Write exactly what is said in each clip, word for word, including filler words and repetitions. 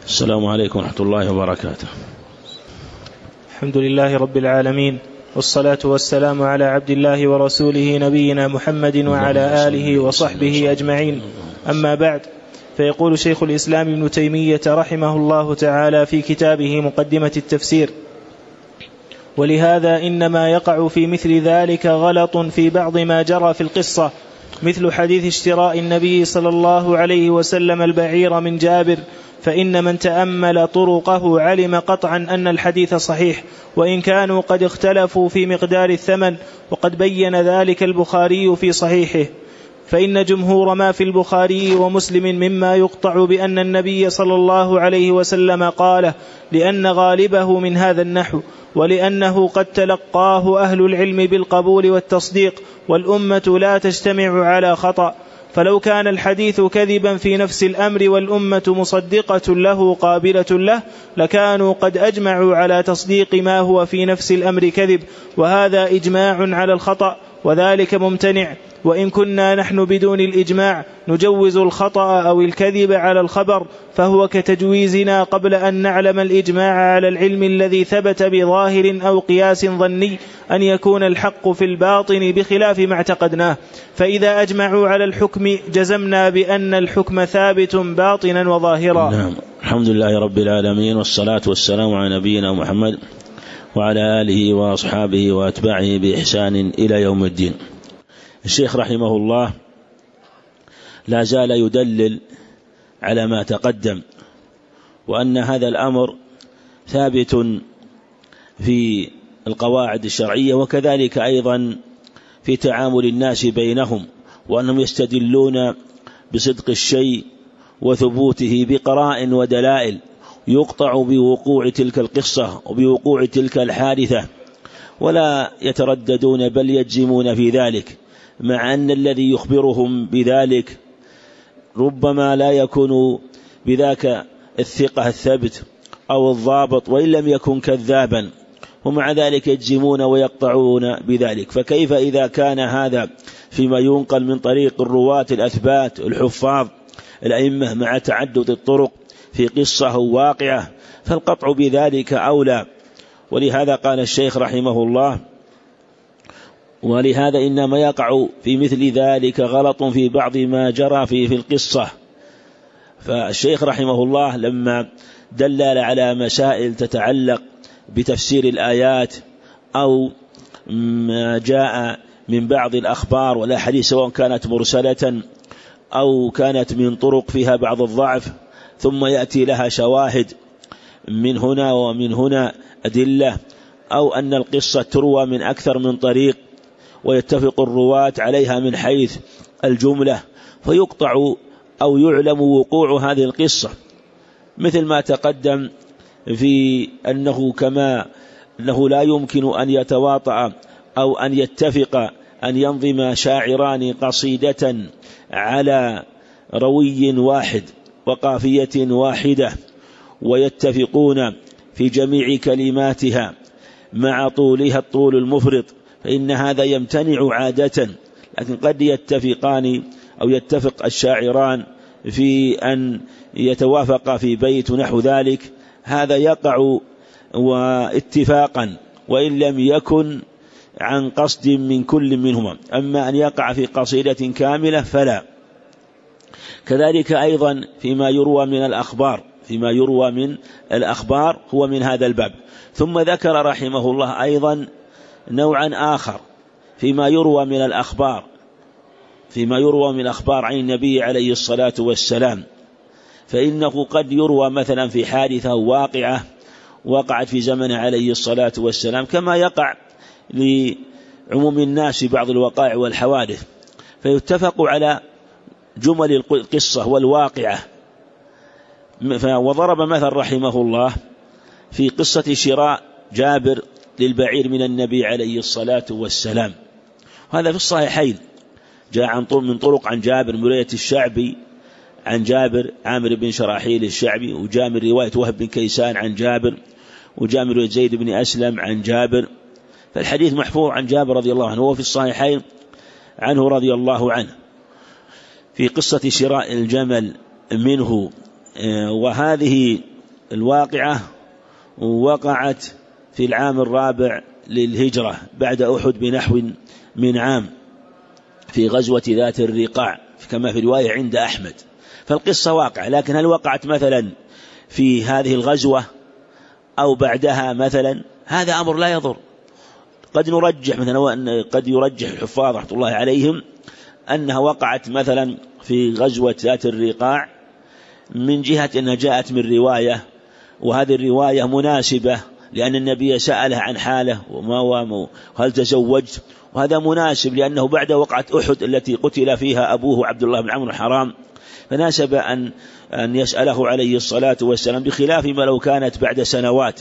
السلام عليكم ورحمة الله وبركاته. الحمد لله رب العالمين، والصلاة والسلام على عبد الله ورسوله نبينا محمد وعلى آله وصحبه أجمعين. أما بعد، فيقول شيخ الإسلام ابن تيمية رحمه الله تعالى في كتابه مقدمة التفسير: ولهذا إنما يقع في مثل ذلك غلط في بعض ما جرى في القصة، مثل حديث اشتراء النبي صلى الله عليه وسلم البعير من جابر، فإن من تأمل طرقه علم قطعا أن الحديث صحيح، وإن كانوا قد اختلفوا في مقدار الثمن، وقد بين ذلك البخاري في صحيحه. فإن جمهور ما في البخاري ومسلم مما يقطع بأن النبي صلى الله عليه وسلم قاله، لأن غالبه من هذا النحو، ولأنه قد تلقاه أهل العلم بالقبول والتصديق، والأمة لا تجتمع على خطأ. فلو كان الحديث كذبا في نفس الأمر والأمة مصدقة له قابلة له، لكانوا قد أجمعوا على تصديق ما هو في نفس الأمر كذب، وهذا إجماع على الخطأ، وذلك ممتنع. وإن كنا نحن بدون الإجماع نجوز الخطأ أو الكذب على الخبر، فهو كتجويزنا قبل أن نعلم الإجماع على العلم الذي ثبت بظاهر أو قياس ظني أن يكون الحق في الباطن بخلاف ما اعتقدناه. فإذا أجمعوا على الحكم جزمنا بأن الحكم ثابت باطنا وظاهرا. نعم. الحمد لله رب العالمين، والصلاة والسلام على نبينا محمد وعلى آله وأصحابه وأتباعه بإحسان إلى يوم الدين. الشيخ رحمه الله لا زال يدلل على ما تقدم، وأن هذا الأمر ثابت في القواعد الشرعية، وكذلك أيضا في تعامل الناس بينهم، وأنهم يستدلون بصدق الشيء وثبوته بقرائن ودلائل يقطع بوقوع تلك القصة وبوقوع تلك الحادثة، ولا يترددون بل يجزمون في ذلك، مع أن الذي يخبرهم بذلك ربما لا يكون بذاك الثقة الثبت أو الضابط، وإن لم يكن كذابا، ومع ذلك يجزمون ويقطعون بذلك. فكيف إذا كان هذا فيما ينقل من طريق الرواة الأثبات الحفاظ الأئمة مع تعدد الطرق في قصة واقعة، فالقطع بذلك أولى. ولهذا قال الشيخ رحمه الله: ولهذا إنما يقع في مثل ذلك غلط في بعض ما جرى في, في القصة. فالشيخ رحمه الله لما دلل على مسائل تتعلق بتفسير الآيات أو ما جاء من بعض الأخبار والأحاديث، سواء كانت مرسلة أو كانت من طرق فيها بعض الضعف، ثم يأتي لها شواهد من هنا ومن هنا أدلة، أو أن القصة تروى من أكثر من طريق ويتفق الرواة عليها من حيث الجملة، فيقطع أو يعلم وقوع هذه القصة، مثل ما تقدم في أنه كما أنه لا يمكن أن يتواطأ أو أن يتفق أن ينظم شاعران قصيدة على روي واحد وقافية واحدة ويتفقون في جميع كلماتها مع طولها الطول المفرط، فإن هذا يمتنع عادة. لكن قد يتفقان أو يتفق الشاعران في أن يتوافق في بيت نحو ذلك، هذا يقع واتفاقا وإن لم يكن عن قصد من كل منهما. أما أن يقع في قصيدة كاملة فلا. كذلك أيضا فيما يروى من الأخبار فيما يروى من الأخبار هو من هذا الباب. ثم ذكر رحمه الله أيضا نوعا آخر فيما يروى من الأخبار فيما يروى من الأخبار عن النبي عليه الصلاة والسلام، فإنه قد يروى مثلا في حادثة واقعة وقعت في زمن عليه الصلاة والسلام، كما يقع لعموم الناس في بعض الوقائع والحوادث، فيتفق على جمل القصة والواقعة. وضرب مثل رحمه الله في قصة شراء جابر للبعير من النبي عليه الصلاة والسلام، هذا في الصحيحين، جاء عن طرق من طرق عن جابر من رواية الشعبي عن جابر عامر بن شراحيل الشعبي، وجاء من رواية وهب بن كيسان عن جابر، وجاء من رواية زيد بن أسلم عن جابر. فالحديث محفوظ عن جابر رضي الله عنه، هو في الصحيحين عنه رضي الله عنه في قصة شراء الجمل منه. وهذه الواقعة وقعت في العام الرابع للهجرة بعد أحد بنحو من عام في غزوة ذات الرقاع كما في رواية عند أحمد. فالقصة واقعة، لكن هل وقعت مثلا في هذه الغزوة أو بعدها مثلا؟ هذا أمر لا يضر. قد نرجح مثلا، قد يرجح الحفاظ رحمة الله عليهم أنها وقعت مثلا في غزوة ذات الرقاع من جهة أنها جاءت من رواية، وهذه الرواية مناسبة لأن النبي سأله عن حاله وما وهل تزوجت، وهذا مناسب لأنه بعد وقعة أحد التي قتل فيها أبوه عبد الله بن عمرو الحرام، فناسب أن أن يسأله عليه الصلاة والسلام، بخلاف ما لو كانت بعد سنوات،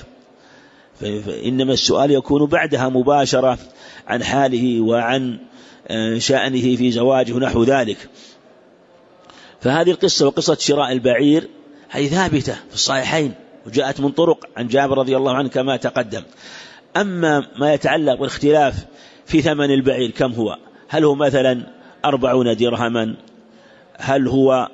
فإنما السؤال يكون بعدها مباشرة عن حاله وعن شأنه في زواجه نحو ذلك. فهذه القصة وقصة شراء البعير هي ثابتة في الصحيحين وجاءت من طرق عن جابر رضي الله عنه كما تقدم. أما ما يتعلق بالاختلاف في ثمن البعير كم هو، هل هو مثلا أربعون درهما، هل هو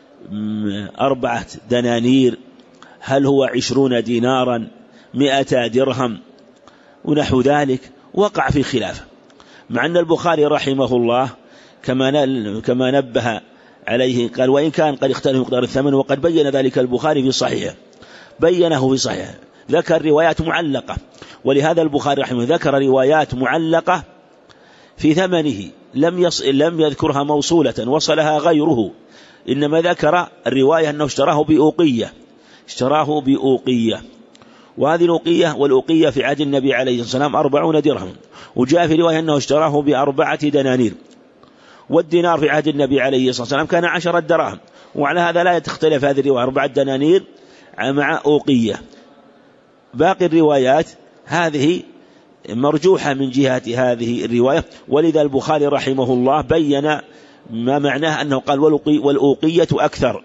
أربعة دنانير، هل هو عشرون دينارا، مئة درهم ونحو ذلك، وقع في خلاف. مع أن البخاري رحمه الله كما كما نبه عليه قال وإن كان قد اختلف مقدار الثمن، وقد بين ذلك البخاري في صحيحه، بينه في صحيحه، ذكر روايات معلقة، ولهذا البخاري رحمه الله ذكر روايات معلقة في ثمنه لم يص... لم يذكرها موصولة وصلها غيره، إنما ذكر الرواية أنه اشتراه بأوقية، اشتراه بأوقية، وهذه الأوقية والأوقية في عهد النبي عليه الصلاة والسلام أربعون درهم، وجاء في رواية أنه اشتراه بأربعة دنانير، والدينار في عهد النبي عليه الصلاة والسلام كان عشرة دراهم، وعلى هذا لا تختلف هذه الرواية أربعة دنانير مع أوقية. باقي الروايات هذه مرجوحة من جهة هذه الرواية، ولذا البخاري رحمه الله بين ما معناه أنه قال والأوقية أكثر،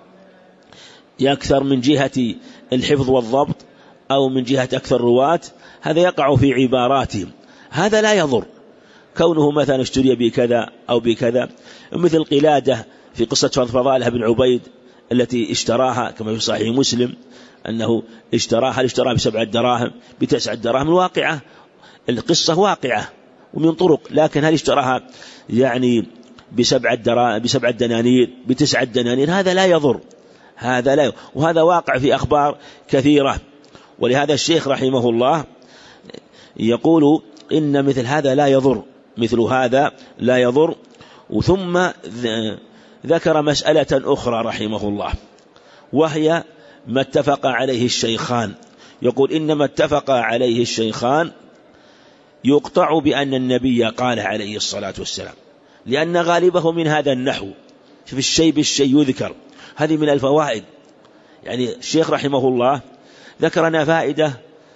يكثر من جهة الحفظ والضبط أو من جهة أكثر رواة، هذا يقع في عباراتهم، هذا لا يضر كونه مثلا اشتري بكذا أو بكذا، مثل قلادة في قصة فضالة بن عبيد التي اشتراها كما في صحيح مسلم أنه اشتراها، هل اشتراها بسبعة دراهم بتسعة دراهم، الواقعة القصة واقعة ومن طرق، لكن هل اشتراها يعني بسبعة دراهم بسبعة دنانير بتسعة دنانير، هذا لا يضر، هذا لا يضر. وهذا واقع في أخبار كثيرة، ولهذا الشيخ رحمه الله يقول إن مثل هذا لا يضر، مثل هذا لا يضر. وثم ذكر مسألة أخرى رحمه الله، وهي ما اتفق عليه الشيخان، يقول إنما اتفق عليه الشيخان يقطع بأن النبي قال عليه الصلاة والسلام، لأن غالبه من هذا النحو، في الشيء بالشيء يذكر، هذه من الفوائد. يعني الشيخ رحمه الله ذكر لنا فائدة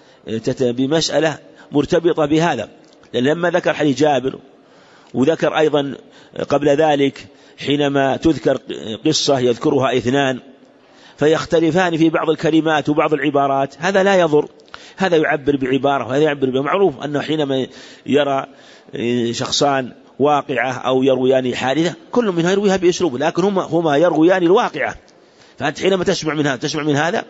بمسألة مرتبطة بهذا، لأن لما ذكر حديث جابر وذكر أيضا قبل ذلك حينما تذكر قصة يذكرها اثنان فيختلفان في بعض الكلمات وبعض العبارات، هذا لا يضر، هذا يعبر بعبارة وهذا يعبر بمعروف، أنه حينما يرى شخصان واقعة أو يرويان حادثة كل منها يرويها بأسلوبه، لكن هما, هما يرويان الواقعة، فأنت حينما تسمع من هذا تسمع من هذا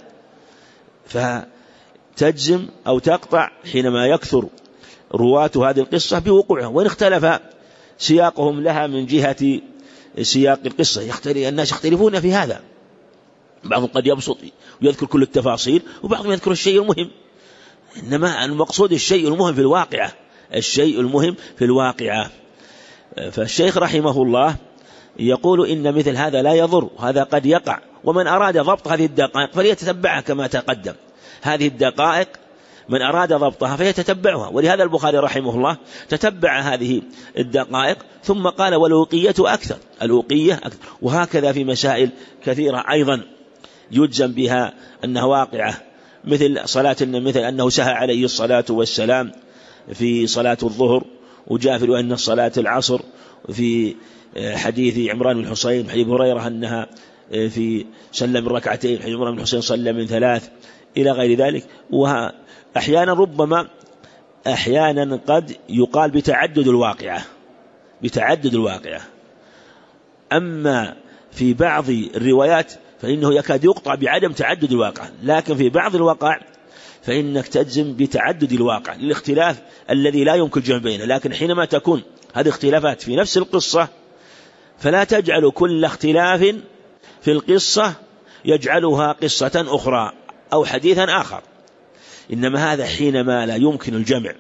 فتجزم أو تقطع حينما يكثر رواة هذه القصة بوقوعها، وإن اختلف سياقهم لها من جهة سياق القصة، يختلف الناس يختلفون في هذا، بعضهم قد يبسط ويذكر كل التفاصيل، وبعضهم يذكر الشيء المهم، إنما المقصود الشيء المهم في الواقعة، الشيء المهم في الواقعة. فالشيخ رحمه الله يقول إن مثل هذا لا يضر، وهذا قد يقع، ومن أراد ضبط هذه الدقائق فليتتبعها كما تقدم، هذه الدقائق من أراد ضبطها فيتتبعها، ولهذا البخاري رحمه الله تتبع هذه الدقائق ثم قال والأوقية أكثر، الأوقية أكثر. وهكذا في مسائل كثيرة أيضا يجزم بها أنها واقعة، مثل صلاة مثل أنه سهى عليه الصلاة والسلام في صلاة الظهر، وجاء في أن صلاة العصر في حديث عمران بن حسين حديث هريرة أنها في سلم من ركعتين، حديث عمران بن حسين صلى من ثلاث إلى غير ذلك. وأحيانا ربما أحيانا قد يقال بتعدد الواقعة، بتعدد الواقعة. أما في بعض الروايات فإنه يكاد يقطع بعدم تعدد الواقع، لكن في بعض الواقع فإنك تجزم بتعدد الواقع للاختلاف الذي لا يمكن الجمع بينه. لكن حينما تكون هذه اختلافات في نفس القصة فلا تجعل كل اختلاف في القصة يجعلها قصة أخرى أو حديثا آخر، إنما هذا حينما لا يمكن الجمع،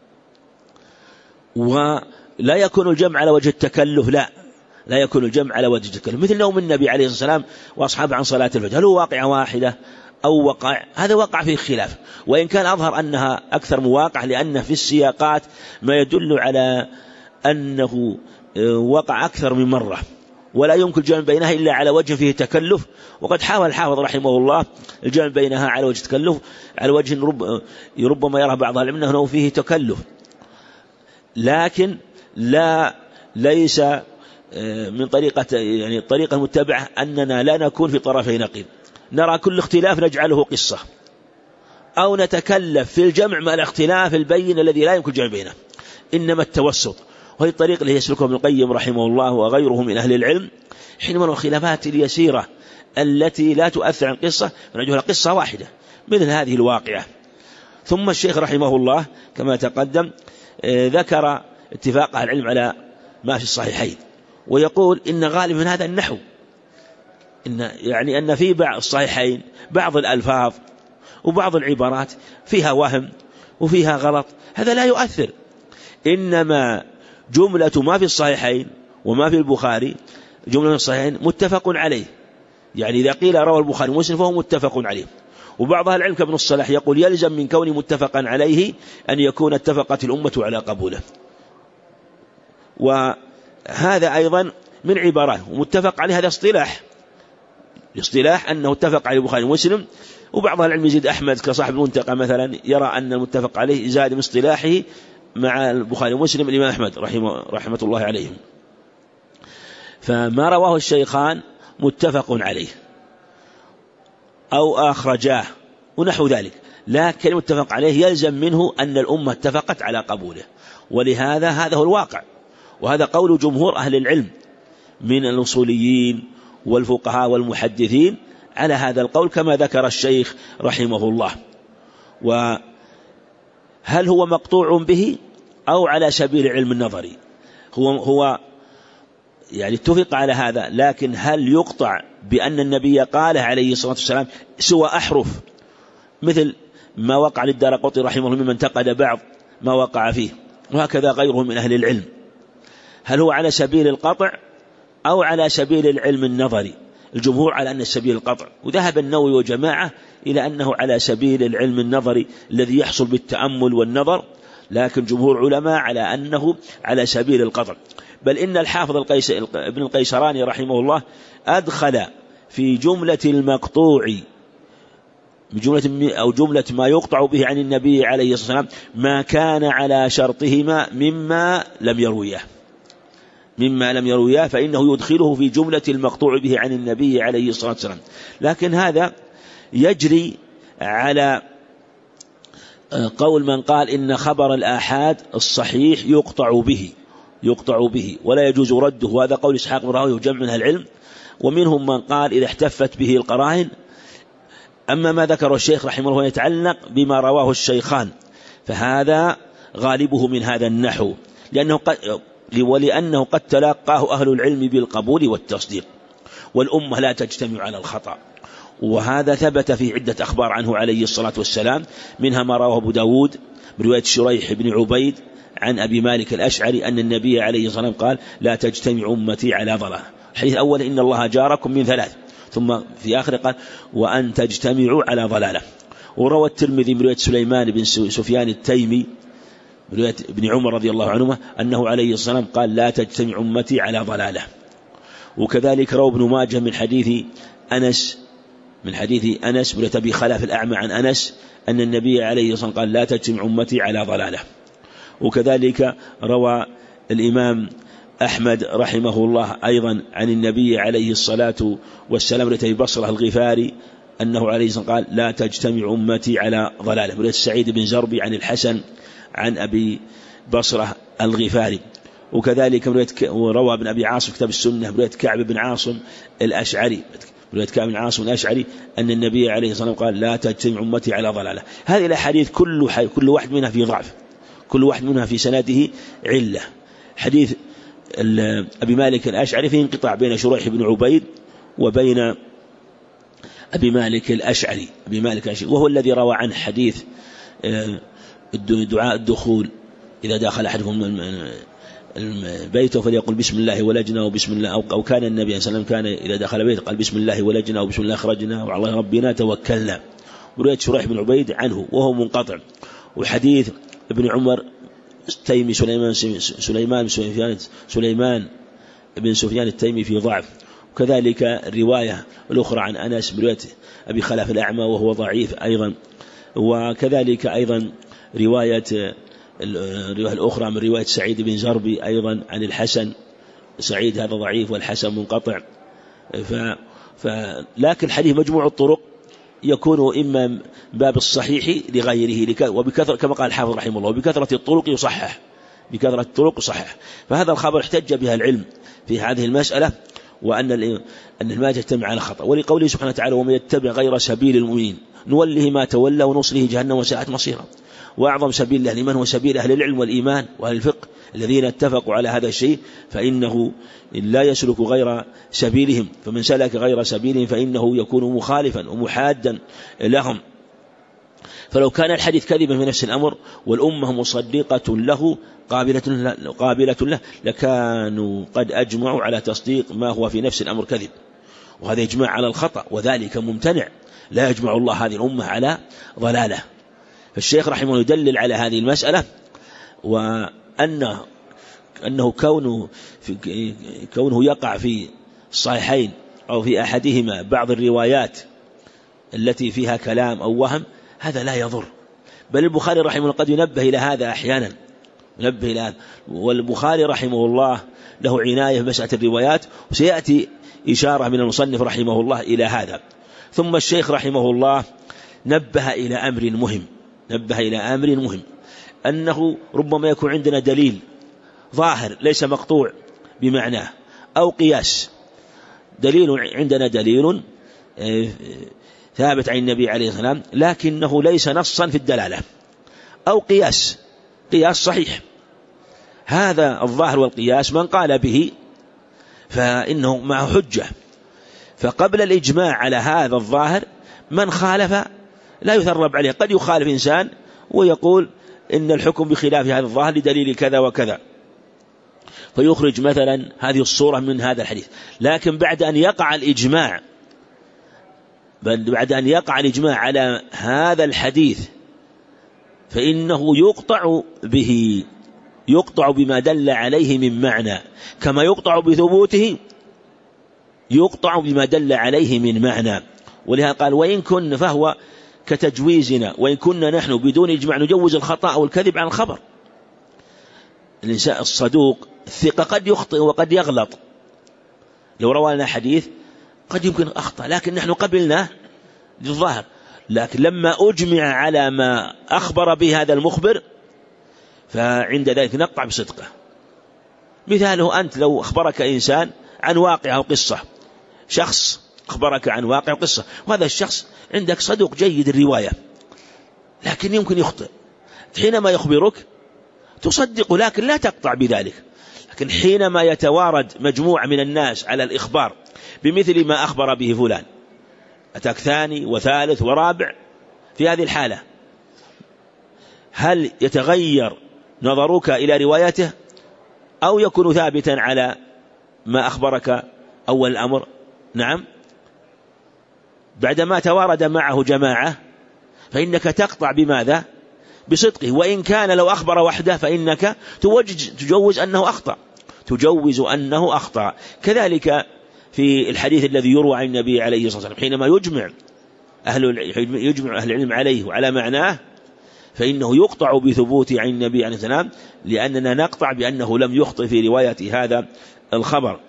ولا يكون الجمع على وجه التكلف، لا لا يكون الجمع على وجه التكلف، مثل نوم النبي عليه الصلاة والسلام وأصحابه عن صلاة الفجر، هل هو واقعة واحدة أو وقع؟ هذا وقع فيه خلاف، وإن كان أظهر أنها أكثر مواقع، لأن في السياقات ما يدل على أنه وقع أكثر من مرة، ولا يمكن الجمع بينها إلا على وجه فيه تكلف. وقد حاول الحافظ رحمه الله الجمع بينها على وجه تكلف، على وجه رب ربما يرى بعض العلماء أنه فيه تكلف، لكن لا ليس من طريقة يعني الطريقة المتبعة أننا لا نكون في طرفي نقيض، نرى كل اختلاف نجعله قصة، أو نتكلف في الجمع مع الاختلاف البين الذي لا يمكن الجمع بينه، إنما التوسط. وهي الطريقة اللي يسلكها ابن القيم رحمه الله وغيره من أهل العلم، حينما الخلافات اليسيرة التي لا تؤثر عن قصة فنجعلها قصة واحدة مثل هذه الواقعة. ثم الشيخ رحمه الله كما تقدم ذكر اتفاق أهل العلم على ما في الصحيحين، ويقول إن غالب من هذا النحو، إن يعني أن في بعض الصحيحين بعض الألفاظ وبعض العبارات فيها وهم وفيها غلط، هذا لا يؤثر، إنما جملة ما في الصحيحين وما في البخاري جملة من الصحيحين متفق عليه، يعني إذا قيل روى البخاري ومسلم فهو متفق عليه. وبعض أهل العلم كابن الصلاح يقول يلزم من كونه متفقا عليه أن يكون اتفقت الأمة على قبوله، وهذا أيضا من عبارات ومتفق عليه، هذا اصطلاح اصطلاح أنه اتفق عليه البخاري ومسلم. وبعض العلم يزيد أحمد كصاحب المنتقى مثلا يرى أن المتفق عليه زاد من اصطلاحه مع البخاري ومسلم الإمام أحمد رحمه, رحمة الله عليهم. فما رواه الشيخان متفق عليه أو أخرجاه ونحو ذلك، لكن متفق عليه يلزم منه أن الأمة اتفقت على قبوله، ولهذا هذا هو الواقع، وهذا قول جمهور أهل العلم من الأصوليين والفقهاء والمحدثين على هذا القول كما ذكر الشيخ رحمه الله. وهل هو مقطوع به أو على سبيل العلم النظري؟ هو هو يعني اتفق على هذا، لكن هل يقطع بأن النبي قال عليه الصلاة والسلام سوى أحرف مثل ما وقع للدارقطني رحمه الله ممن انتقد بعض ما وقع فيه، وهكذا غيره من أهل العلم؟ هل هو على سبيل القطع أو على سبيل العلم النظري؟ الجمهور على أن سبيل القطع، وذهب النووي وجماعة إلى أنه على سبيل العلم النظري الذي يحصل بالتأمل والنظر، لكن جمهور علماء على أنه على سبيل القطع. بل إن الحافظ القيس ابن القيسراني رحمه الله أدخل في جملة المقطوع بجملة أو جملة ما يقطع به عن النبي عليه الصلاة والسلام ما كان على شرطهما مما لم يرويه مما لم يرويه فإنه يدخله في جملة المقطوع به عن النبي عليه الصلاة والسلام. لكن هذا يجري على قول من قال إن خبر الآحاد الصحيح يقطع به يقطع به ولا يجوز رده، وهذا قول إسحاق بن راهويه وجمع من العلم. ومنهم من قال إذا احتفت به القرائن. أما ما ذكره الشيخ رحمه الله يتعلق بما رواه الشيخان فهذا غالبه من هذا النحو، لأنه قد ولأنه قد تلقاه أهل العلم بالقبول والتصديق، والأمة لا تجتمع على الخطأ، وهذا ثبت في عدة أخبار عنه عليه الصلاة والسلام، منها ما رواه أبو داود برواية شريح بن عبيد عن أبي مالك الأشعري أن النبي عليه الصلاة والسلام قال لا تجتمع أمتي على ضلالة. الحديث الأول إن الله جاركم من ثلاث، ثم في آخر قال وأن تجتمعوا على ضلالة. وروى الترمذي برواية سليمان بن سفيان التيمي برواية ابن عمر رضي الله عنهما أنه عليه الصلاة والسلام قال لا تجتمع أمتي على ضلالة. وكذلك روى ابن ماجه من حديث أنس من حديث أنس برواية أبي خلاف الأعمى عن أنس أن النبي عليه الصلاة والسلام قال لا تجتمع أمتي على ضلالة. وكذلك روى الإمام أحمد رحمه الله أيضا عن النبي عليه الصلاة والسلام برواية بصرة الغفاري أنه عليه الصلاة والسلام قال لا تجتمع أمتي على ضلالة. برواية سعيد بن زربي عن الحسن عن أبي بصرة الغفاري. وكذلك وروى ابن أبي عاصم كتاب السنة برواية كعب بن عاصم الأشعري برواية كعب بن عاصم الأشعري أن النبي عليه الصلاة والسلام قال لا تجتمع أمتي على ضلالة. هذه الأحاديث كل كل واحد منها في ضعف، كل واحد منها في سنده علة. حديث أبي مالك الأشعري فيه انقطاع بين شريح بن عبيد وبين أبي مالك الأشعري أبي مالك الأشعري وهو الذي روى عن حديث دعاء الدخول إذا دخل أحدهم بيته فليقل بسم الله ولجنا وبسم الله، أو كان النبي صلى الله عليه وسلم كان إذا دخل بيته قال بسم الله ولجنا وبسم الله خرجنا وعلى الله ربنا توكلنا. ورواية شريح بن عبيد عنه وهو منقطع. وحديث ابن عمر التيمي سليمان سليمان سفيان سليمان بن سفيان التيمي في ضعف. وكذلك الرواية الأخرى عن أنس برواية أبي خلف الأعمى وهو ضعيف أيضا. وكذلك أيضا رواية الرواية الأخرى من رواية سعيد بن زربي أيضا عن الحسن، سعيد هذا ضعيف والحسن منقطع. ف... ف... لكن حديث مجموع الطرق يكون إما باب الصحيح لغيره لك... وبكثرة كما قال الحافظ رحمه الله وبكثرة الطرق يصحح، بكثرة الطرق يصحح. فهذا الخبر احتج بها العلم في هذه المسألة، وأن ال... أن ما تجتمع على خطأ. ولقوله سبحانه وتعالى ومن يتبع غير سبيل المؤمنين نوله ما تولى ونصله جهنم وساءت مصيرا. وأعظم سبيل الله لمن هو سبيل أهل العلم والإيمان وأهل الفقه الذين اتفقوا على هذا الشيء، فإنه لا يسلك غير سبيلهم، فمن سلك غير سبيلهم فإنه يكون مخالفا ومحادا لهم. فلو كان الحديث كذبا في نفس الأمر والأمة مصدقة له قابلة له, قابلة له لكانوا قد أجمعوا على تصديق ما هو في نفس الأمر كذب، وهذا إجماع على الخطأ وذلك ممتنع، لا يجمع الله هذه الأمة على ضلالة. فالشيخ رحمه الله يدلل على هذه المسألة، وأنه أنه كونه, في كونه يقع في الصحيحين أو في أحدهما بعض الروايات التي فيها كلام أو وهم هذا لا يضر، بل البخاري رحمه الله قد ينبه إلى هذا أحيانا ينبه إلى هذا. والبخاري رحمه الله له عناية بمسألة الروايات، وسيأتي إشارة من المصنف رحمه الله إلى هذا. ثم الشيخ رحمه الله نبه إلى أمر مهم نبه إلى أمر مهم أنه ربما يكون عندنا دليل ظاهر ليس مقطوع بمعناه أو قياس، دليل عندنا دليل ثابت عن النبي عليه الصلاة والسلام لكنه ليس نصا في الدلالة، أو قياس قياس صحيح. هذا الظاهر والقياس من قال به فإنه معه حجة، فقبل الإجماع على هذا الظاهر من خالف لا يثرب عليه. قد يخالف إنسان ويقول إن الحكم بخلاف هذا الظاهر لدليل كذا وكذا، فيخرج مثلا هذه الصورة من هذا الحديث، لكن بعد أن يقع الإجماع بعد أن يقع الإجماع على هذا الحديث فإنه يقطع به يقطع بما دل عليه من معنى، كما يقطع بثبوته يقطع بما دل عليه من معنى. ولهذا قال وإن كن فهو كتجويزنا، وإن كنا نحن بدون إجماع نجوز الخطأ أو الكذب عن الخبر. الإنسان الصدوق الثقة قد يخطئ وقد يغلط، لو روى لنا حديث قد يمكن أخطأ لكن نحن قبلناه للظاهر، لكن لما أجمع على ما أخبر به هذا المخبر فعند ذلك نقطع بصدقه. مثاله أنت لو أخبرك إنسان عن واقع أو قصة، شخص أخبرك عن واقع أو قصة وهذا الشخص عندك صدوق جيد الرواية لكن يمكن يخطئ، حينما يخبرك تصدقه لكن لا تقطع بذلك. لكن حينما يتوارد مجموعة من الناس على الإخبار بمثل ما أخبر به فلان، أتاك ثاني وثالث ورابع، في هذه الحالة هل يتغير نظرك إلى روايته أو يكون ثابتا على ما أخبرك أول الأمر؟ نعم، بعدما توارد معه جماعة فإنك تقطع بماذا؟ بصدقه. وإن كان لو أخبر وحده فإنك تجوز أنه أخطأ تجوز أنه أخطأ. كذلك في الحديث الذي يروى عن النبي عليه الصلاة والسلام حينما يجمع أهل يجمع أهل العلم عليه وعلى معناه فإنه يقطع بثبوت عن النبي عليه الصلاة والسلام، لأننا نقطع بأنه لم يخطئ في رواية هذا الخبر.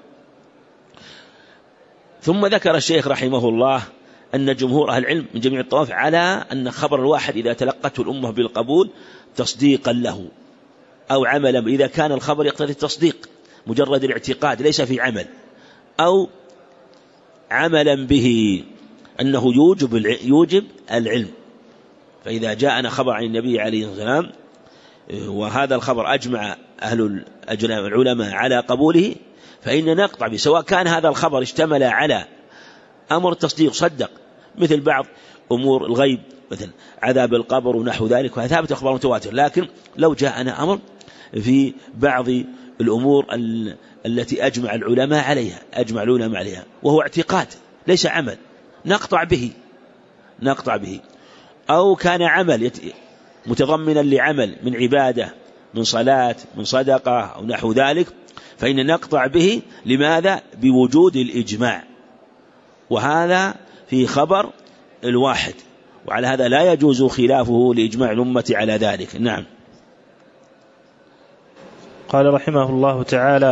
ثم ذكر الشيخ رحمه الله أن جمهور أهل العلم من جميع الطوائف على أن خبر الواحد إذا تلقته الأمة بالقبول تصديقا له أو عملا. إذا كان الخبر يقتضي التصديق مجرد الاعتقاد ليس في عمل، أو عملا به أنه يوجب يوجب العلم. فإذا جاءنا خبر عن النبي عليه الصلاة والسلام وهذا الخبر أجمع أهل العلماء على قبوله فإن نقطع به، سواء كان هذا الخبر اشتمل على أمر التصديق صدق مثل بعض أمور الغيب مثل عذاب القبر ونحو ذلك، وهذا ثابت أخبار متواتر. لكن لو جاءنا أمر في بعض الأمور التي أجمع العلماء عليها أجمع العلماء عليها وهو اعتقاد ليس عمل، نقطع به نقطع به أو كان عمل متضمنا لعمل من عبادة من صلاة من صدقة أو نحو ذلك، فإن نقطع به. لماذا؟ بوجود الإجماع، وهذا في خبر الواحد، وعلى هذا لا يجوز خلافه لإجماع الأمة على ذلك. نعم. قال رحمه الله تعالى: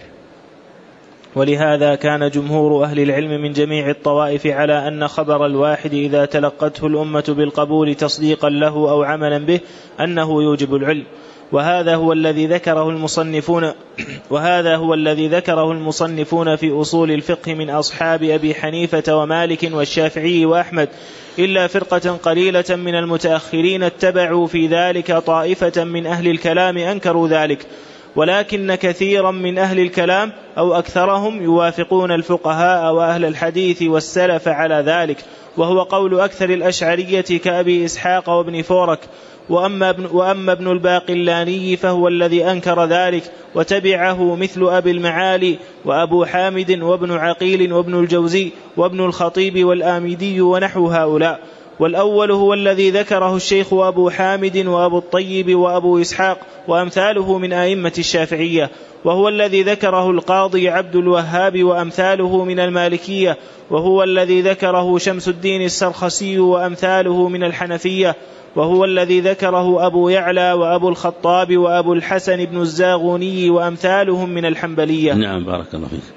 ولهذا كان جمهور أهل العلم من جميع الطوائف على أن خبر الواحد إذا تلقته الأمة بالقبول تصديقا له أو عملا به أنه يوجب العلم، وهذا هو الذي ذكره المصنفون وهذا هو الذي ذكره المصنفون في أصول الفقه من أصحاب أبي حنيفة ومالك والشافعي وأحمد، إلا فرقة قليلة من المتأخرين اتبعوا في ذلك طائفة من أهل الكلام أنكروا ذلك، ولكن كثيرا من أهل الكلام أو أكثرهم يوافقون الفقهاء وأهل الحديث والسلف على ذلك، وهو قول أكثر الأشعرية كأبي إسحاق وابن فورك. وأما ابن, وأما ابن الباقلاني فهو الذي أنكر ذلك وتبعه مثل أبي المعالي وأبو حامد وابن عقيل وابن الجوزي وابن الخطيب والآمدي ونحو هؤلاء. والأول هو الذي ذكره الشيخ أبو حامد وأبو الطيب وأبو إسحاق وأمثاله من أئمة الشافعية، وهو الذي ذكره القاضي عبد الوهاب وأمثاله من المالكية، وهو الذي ذكره شمس الدين السرخسي وأمثاله من الحنفية، وهو الذي ذكره أبو يعلى وأبو الخطاب وأبو الحسن بن الزاغوني وأمثالهم من الحنبلية. نعم، بارك الله فيك.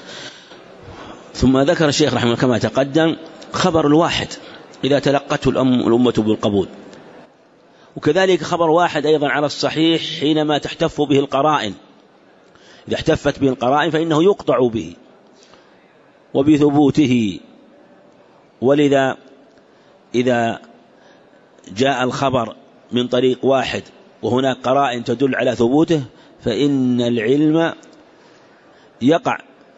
ثم ذكر الشيخ رحمه الله كما تقدم خبر الواحد إذا تلقته الأمة بالقبول، وكذلك خبر واحد أيضا على الصحيح حينما تحتف به القرائن. إذا احتفت به القرائن فإنه يقطع به وبثبوته. ولذا إذا جاء الخبر من طريق واحد وهناك قرائن تدل على ثبوته فإن العلم يقع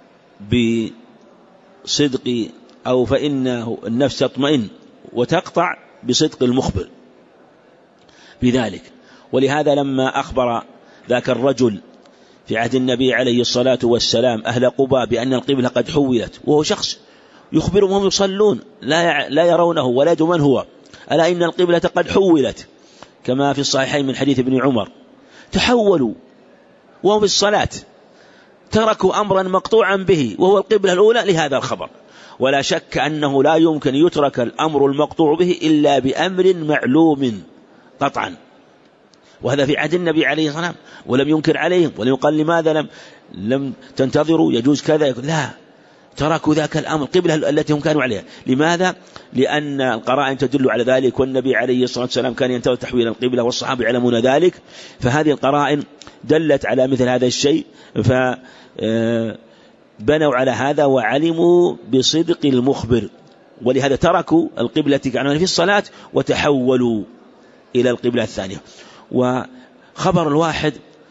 بصدق أو فإن النفس تطمئن وتقطع بصدق المخبر بذلك. ولهذا لما أخبر ذاك الرجل في عهد النبي عليه الصلاة والسلام أهل قباء بأن القبلة قد حولت، وهو شخص يخبرهم وهم يصلون لا لا يرونه ولا يدرون من هو، ألا إن القبلة قد حولت، كما في الصحيحين من حديث ابن عمر، تحولوا وهم في الصلاة تركوا أمرا مقطوعا به وهو القبلة الأولى لهذا الخبر. ولا شك أنه لا يمكن يترك الأمر المقطوع به إلا بأمر معلوم قطعا، وهذا في عهد النبي عليه الصلاة والسلام، ولم ينكر عليهم ولم يقل لماذا لم, لم تنتظروا يجوز كذا، لا، تركوا ذاك الأمر القبلة التي هم كانوا عليها. لماذا؟ لأن القرائن تدل على ذلك، والنبي عليه الصلاة والسلام كان ينتظر تحويل القبلة والصحابة يعلمون ذلك، فهذه القرائن دلت على مثل هذا الشيء، فبنوا على هذا وعلموا بصدق المخبر، ولهذا تركوا القبلة كانوا في الصلاة وتحولوا إلى القبلة الثانية. وخبر الواحد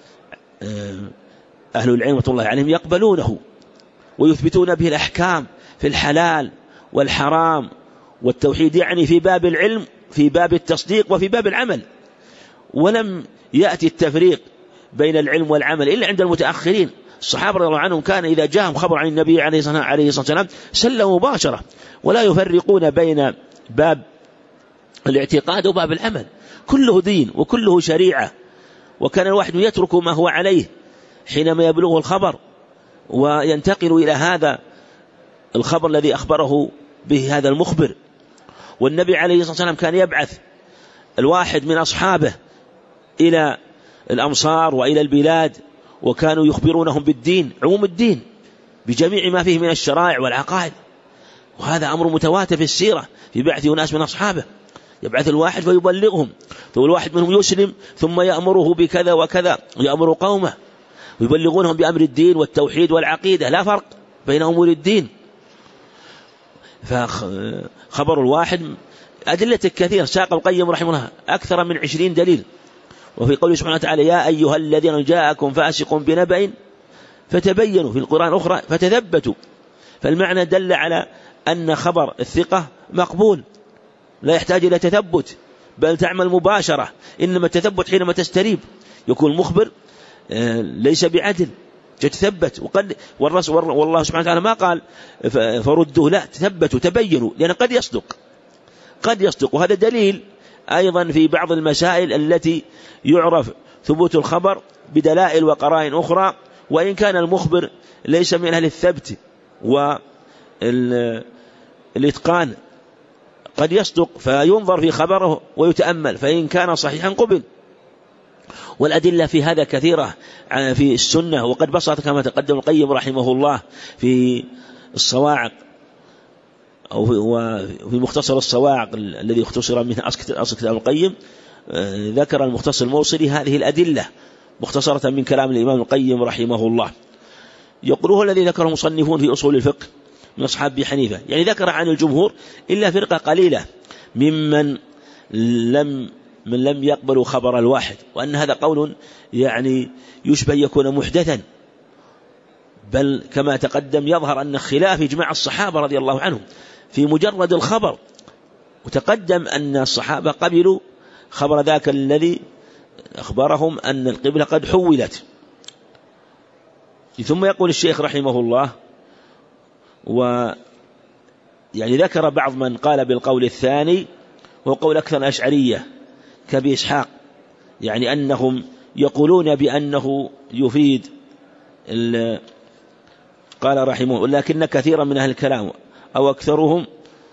أهل العلم الله عليهم يقبلونه ويثبتون به الأحكام في الحلال والحرام والتوحيد، يعني في باب العلم في باب التصديق وفي باب العمل، ولم يأتي التفريق بين العلم والعمل إلا عند المتأخرين. الصحابة رضي الله عنهم كان إذا جاءهم خبر عن النبي عليه الصلاة والسلام سلموا مباشرة، ولا يفرقون بين باب الاعتقاد وباب العمل، كله دين وكله شريعة، وكان الواحد يترك ما هو عليه حينما يبلغه الخبر وينتقل إلى هذا الخبر الذي أخبره به هذا المخبر. والنبي عليه الصلاة والسلام كان يبعث الواحد من أصحابه إلى الأمصار وإلى البلاد، وكانوا يخبرونهم بالدين، عموم الدين بجميع ما فيه من الشرائع والعقائد، وهذا أمر متواتر في السيرة في بعث ناس من أصحابه، يبعث الواحد ويبلغهم. فالواحد منهم يسلم ثم يأمره بكذا وكذا، يأمر قومه ويبلغونهم بأمر الدين والتوحيد والعقيدة، لا فرق بين أمور الدين. فخبر الواحد أدلة كثير، ساق القيم رحمه الله أكثر من عشرين دليل. وفي قوله سبحانه وتعالى يا أيها الذين جاءكم فاسق بنبأ فتبينوا، في القرآن أخرى فتثبتوا. فالمعنى دل على أن خبر الثقة مقبول لا يحتاج إلى تثبت، بل تعمل مباشرة. إنما التثبت حينما تستريب، يكون المخبر ليس بعدل تتثبت. وقد والرسول والله سبحانه وتعالى ما قال فردوه، لا تثبتوا تبينوا، لأن قد يصدق قد يصدق. وهذا دليل أيضا في بعض المسائل التي يعرف ثبوت الخبر بدلائل وقرائن أخرى، وإن كان المخبر ليس من أهل الثبت والإتقان قد يصدق، فينظر في خبره ويتأمل، فإن كان صحيحا قبل. والأدلة في هذا كثيرة في السنة، وقد بسط كما تقدم القيم رحمه الله في الصواعق أو في مختصر الصواعق الذي اختصر منه أصل كتاب القيم، ذكر المختصر الموصلي هذه الأدلة مختصرة من كلام الإمام القيم رحمه الله. يقوله الذي ذكره مصنفون في أصول الفقه من أصحاب أبي حنيفة، يعني ذكر عن الجمهور إلا فرقة قليلة ممن لم من لم يقبلوا خبر الواحد، وأن هذا قول يعني يشبه يكون محدثا، بل كما تقدم يظهر أن خلاف إجماع الصحابة رضي الله عنهم في مجرد الخبر. وتقدم أن الصحابة قبلوا خبر ذاك الذي أخبرهم أن القبلة قد حولت. ثم يقول الشيخ رحمه الله، ويعني ذكر بعض من قال بالقول الثاني، وهو قول أكثر الأشعرية كأبي إسحاق، يعني أنهم يقولون بأنه يفيد. قال رحمه ولكن كثيرا من أهل الكلام أو أكثرهم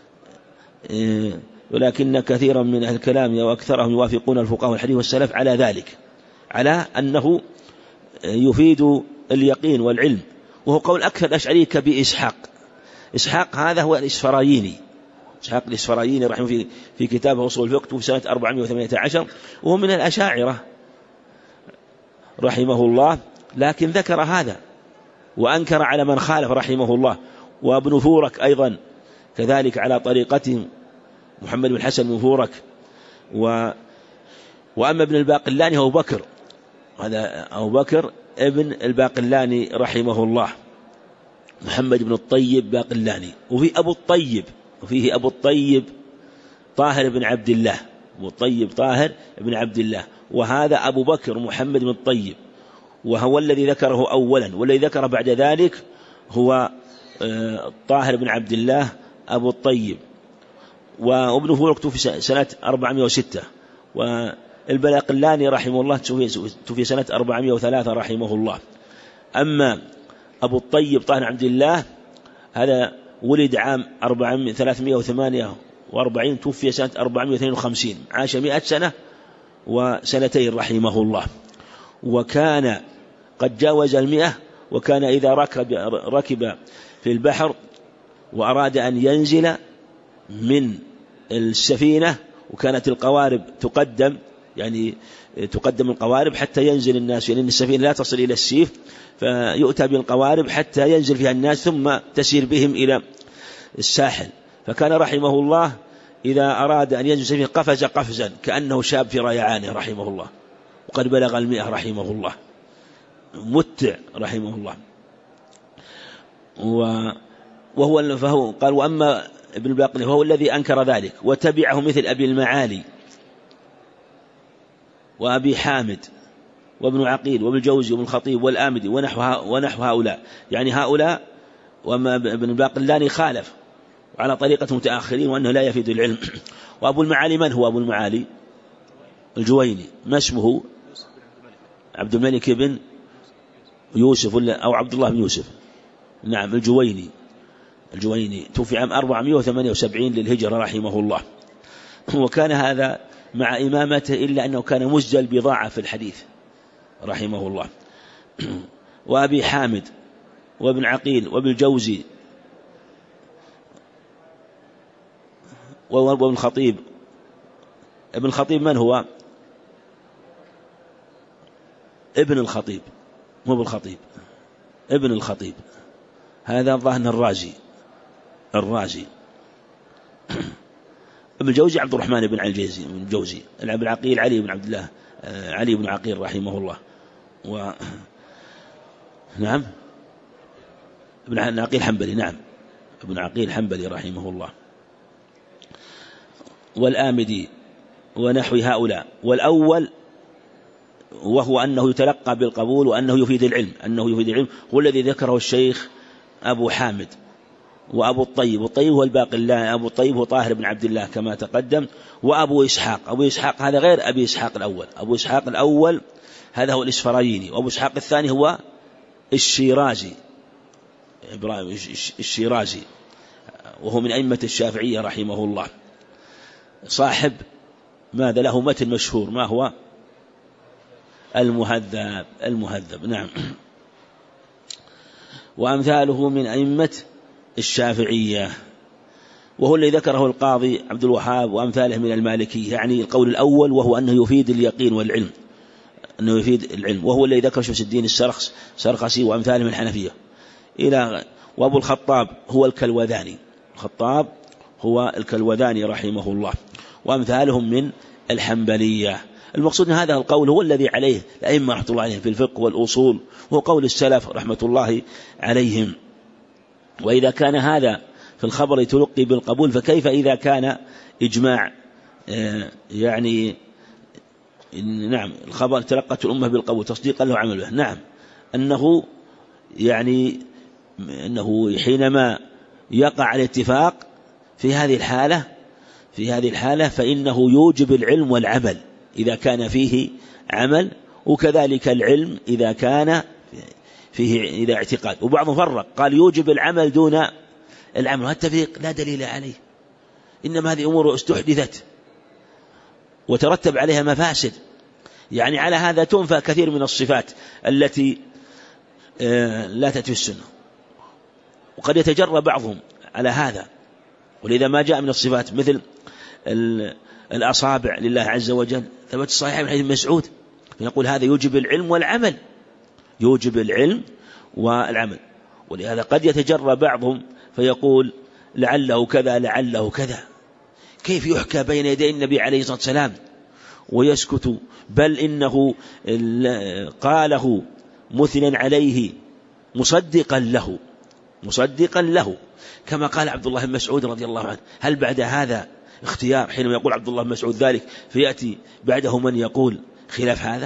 ولكن كثيرا من أهل الكلام أو أكثرهم يوافقون الفقهاء والحديث والسلف على ذلك، على أنه يفيد اليقين والعلم، وهو قول أكثر الأشعري كأبي إسحاق. إسحاق هذا هو الإسفرايني، إسحاق الإسفرايني رحمه في في كتابه أصول الفقه في سنة أربعمائة وثمانية عشر، وهو من الأشاعرة رحمه الله، لكن ذكر هذا وأنكر على من خالف رحمه الله. وابن فورك أيضا كذلك على طريقتهم، محمد بن حسن بن فورك. و وأما ابن الباقلاني هو بكر، هذا أبو بكر ابن الباقلاني رحمه الله، محمد بن الطيب باقلاني. وفي أبو الطيب، وفيه أبو الطيب طاهر بن عبد الله، أبو الطيب طاهر بن عبد الله، وهذا أبو بكر محمد بن الطيب، وهو الذي ذكره أولا، والذي ذكر بعد ذلك هو طاهر بن عبد الله أبو الطيب. وابن فورك توفي سنة أربعمائة وستة، والبلاقلاني رحمه الله توفي سنة أربعمائة وثلاثة رحمه الله. أما أبو الطيب طاهر بن عبد الله هذا ولد عام ثلاثمائة وثمانية وأربعين، توفي سنة أربعمائة واثنين وخمسين، عاش مئة سنة وسنتين رحمه الله. وكان قد جاوز المئة، وكان إذا ركب, ركب في البحر وأراد أن ينزل من السفينة، وكانت القوارب تقدم، يعني تقدم القوارب حتى ينزل الناس، يعني السفينة لا تصل إلى السيف، فيؤتى بالقوارب حتى ينزل فيها الناس ثم تسير بهم إلى الساحل. فكان رحمه الله إذا أراد أن ينزل سفينة قفز قفزا كأنه شاب في ريعانه رحمه الله، وقد بلغ المئة رحمه الله، متع رحمه الله. وهو فهو قال وأما ابن الباقلاني فهو الذي أنكر ذلك، وتبعه مثل أبي المعالي وأبي حامد وابن عقيل وابن الجوزي وابن الخطيب والآمدي ونحو ونحو هؤلاء، يعني هؤلاء. وما ابن الباقلاني خالف على طريقة متأخرين وأنه لا يفيد العلم. وأبو المعالي من هو أبو المعالي؟ الجويني. ما اسمه؟ عبد الملك بن يوسف أو عبد الله بن يوسف، نعم الجويني. الجويني توفي عام أربعمائة وثمانية وسبعين للهجرة رحمه الله. وكان هذا مع إمامته إلا أنه كان مزجل بضاعة في الحديث رحمه الله. وأبي حامد وابن عقيل وابن الجوزي وابن الخطيب. ابن الخطيب من هو؟ ابن الخطيب، مو بالخطيب، ابن الخطيب، هذا ظاهر الرازي الرازي ابن الجوزي عبد الرحمن بن الجوزي بن الجوزي، ابن العقيل علي بن عبد الله علي بن عقيل رحمه الله، و نعم ابن عقيل حنبلي، نعم ابن عقيل حنبلي رحمه الله، والآمدي ونحو هؤلاء. والأول وهو أنه يتلقى بالقبول وأنه يفيد العلم، أنه يفيد العلم هو الذي ذكره الشيخ أبو حامد وأبو الطيب، والطيب هو الباقي الله، أبو الطيب هو طاهر بن عبد الله كما تقدم، وأبو إسحاق، أبو إسحاق هذا غير أبي إسحاق الأول، أبو إسحاق الأول هذا هو الإسفرايني، وأبو إسحاق الثاني هو الشيرازي، إبراهيم الشيرازي، وهو من أئمة الشافعية رحمه الله، صاحب ماذا له متن مشهور، ما هو المهذب المهذب نعم. وأمثاله من أئمة الشافعية، وهو الذي ذكره القاضي عبد الوهاب وأمثاله من المالكية، يعني القول الأول وهو أنه يفيد اليقين والعلم، أنه يفيد العلم، وهو الذي ذكر شمس الدين السرخس سرخسي وأمثاله من الحنفية إلى. وأبو الخطاب هو الكلوذاني، الخطاب هو الكلوذاني رحمه الله، وأمثالهم من الحنبلية. المقصود أن هذا القول هو الذي عليه الأئمة رحمة الله عليهم في الفقه والأصول، وهو قول السلف رحمة الله عليهم. وإذا كان هذا في الخبر يتلقي بالقبول، فكيف إذا كان إجماع يعني نعم الخبر تلقت الأمة بالقبول تصديقا له عمل به، نعم أنه يعني أنه حينما يقع الاتفاق في هذه الحالة في هذه الحالة فإنه يوجب العلم والعمل إذا كان فيه عمل، وكذلك العلم إذا كان فيه إذا اعتقاد. وبعضهم فرق قال يوجب العمل دون العمل، والتفريق لا دليل عليه، إنما هذه أمور استحدثت وترتب عليها مفاسد، يعني على هذا تنفى كثير من الصفات التي لا تأتي في السنة، وقد يتجرى بعضهم على هذا. ولذا ما جاء من الصفات مثل الأصابع لله عز وجل ثبت الصحيح من حديث مسعود، فنقول هذا يوجب العلم والعمل، يوجب العلم والعمل. ولهذا قد يتجرى بعضهم فيقول لعله كذا لعله كذا، كيف يحكى بين يدي النبي عليه الصلاة والسلام ويسكت؟ بل إنه قاله مثلا عليه مصدقا له مصدقا له كما قال عبد الله بن مسعود رضي الله عنه. هل بعد هذا اختيار حينما يقول عبد الله بن مسعود ذلك فيأتي بعده من يقول خلاف هذا؟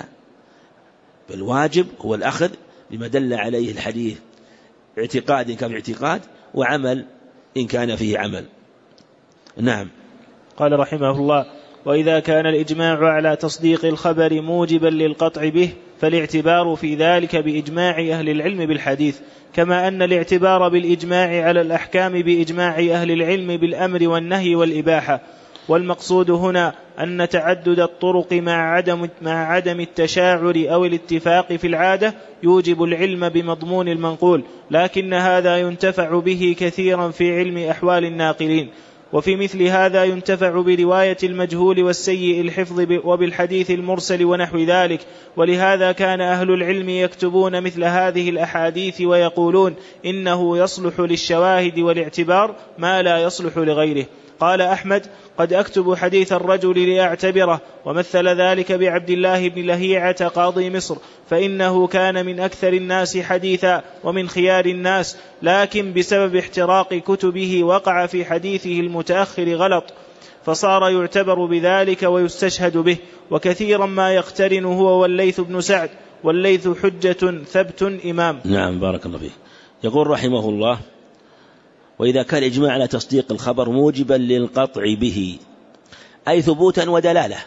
فالواجب هو الأخذ بما دل عليه الحديث، اعتقاد إن كان في اعتقاد، وعمل إن كان فيه عمل. نعم. قال رحمه الله: وإذا كان الإجماع على تصديق الخبر موجبا للقطع به فالاعتبار في ذلك بإجماع أهل العلم بالحديث، كما أن الاعتبار بالإجماع على الأحكام بإجماع أهل العلم بالأمر والنهي والإباحة. والمقصود هنا أن تعدد الطرق مع عدم, مع عدم التشاعر أو الاتفاق في العادة يوجب العلم بمضمون المنقول، لكن هذا ينتفع به كثيرا في علم أحوال الناقلين. وفي مثل هذا ينتفع برواية المجهول والسيء الحفظ وبالحديث المرسل ونحو ذلك. ولهذا كان أهل العلم يكتبون مثل هذه الأحاديث ويقولون إنه يصلح للشواهد والاعتبار ما لا يصلح لغيره. قال أحمد: قد أكتب حديث الرجل لأعتبره. ومثل ذلك بعبد الله بن لهيعة قاضي مصر، فإنه كان من أكثر الناس حديثا ومن خيار الناس، لكن بسبب احتراق كتبه وقع في حديثه المتأخر غلط، فصار يعتبر بذلك ويستشهد به. وكثيرا ما يقترن هو والليث بن سعد، والليث حجة ثبت إمام. نعم بارك الله فيه. يقول رحمه الله: وإذا كان الإجماع على تصديق الخبر موجبا للقطع به، أي ثبوتا ودلالة،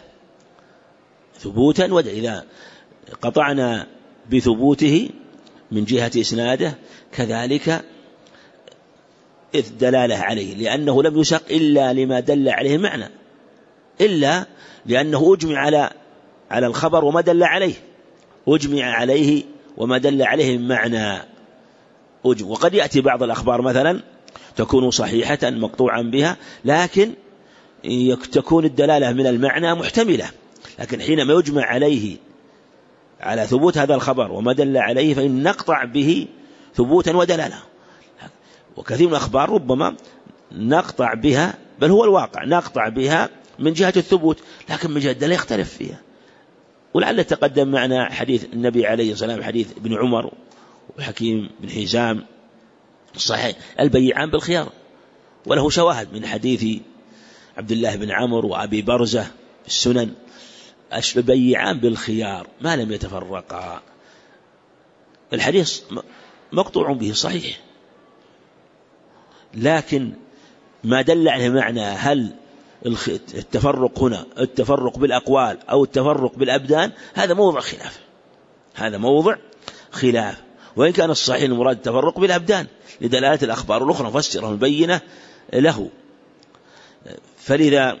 ثبوتا ودلالة. إذا قطعنا بثبوته من جهة إسناده كذلك الدلالة عليه، لأنه لم يسق إلا لما دل عليه معنى، إلا لأنه أجمع على على الخبر وما دل عليه، أجمع عليه وما دل عليه معنى أجمع. وقد يأتي بعض الأخبار مثلا تكون صحيحة مقطوعا بها، لكن تكون الدلالة من المعنى محتملة، لكن حينما يجمع عليه على ثبوت هذا الخبر وما دل عليه فإن نقطع به ثبوتا ودلالة. وكثير من الأخبار ربما نقطع بها، بل هو الواقع نقطع بها من جهة الثبوت، لكن من جهة الدلالة يختلف فيها. ولعل تقدم معنا حديث النبي عليه الصلاة والسلام، حديث ابن عمر وحكيم بن حزام الصحيح، البيعان بالخيار، وله شواهد من حديث عبد الله بن عمرو وأبي برزة في السنن، البيعان بالخيار ما لم يتفرقا. الحديث مقطوع به صحيح، لكن ما دل عليه معنى هل التفرق هنا التفرق بالأقوال أو التفرق بالأبدان، هذا موضع خلاف، هذا موضع خلاف. وإن كان الصحيح المراد التفرق بالأبدان لدلالة الأخبار الأخرى مفسرة مبينة له. فلذا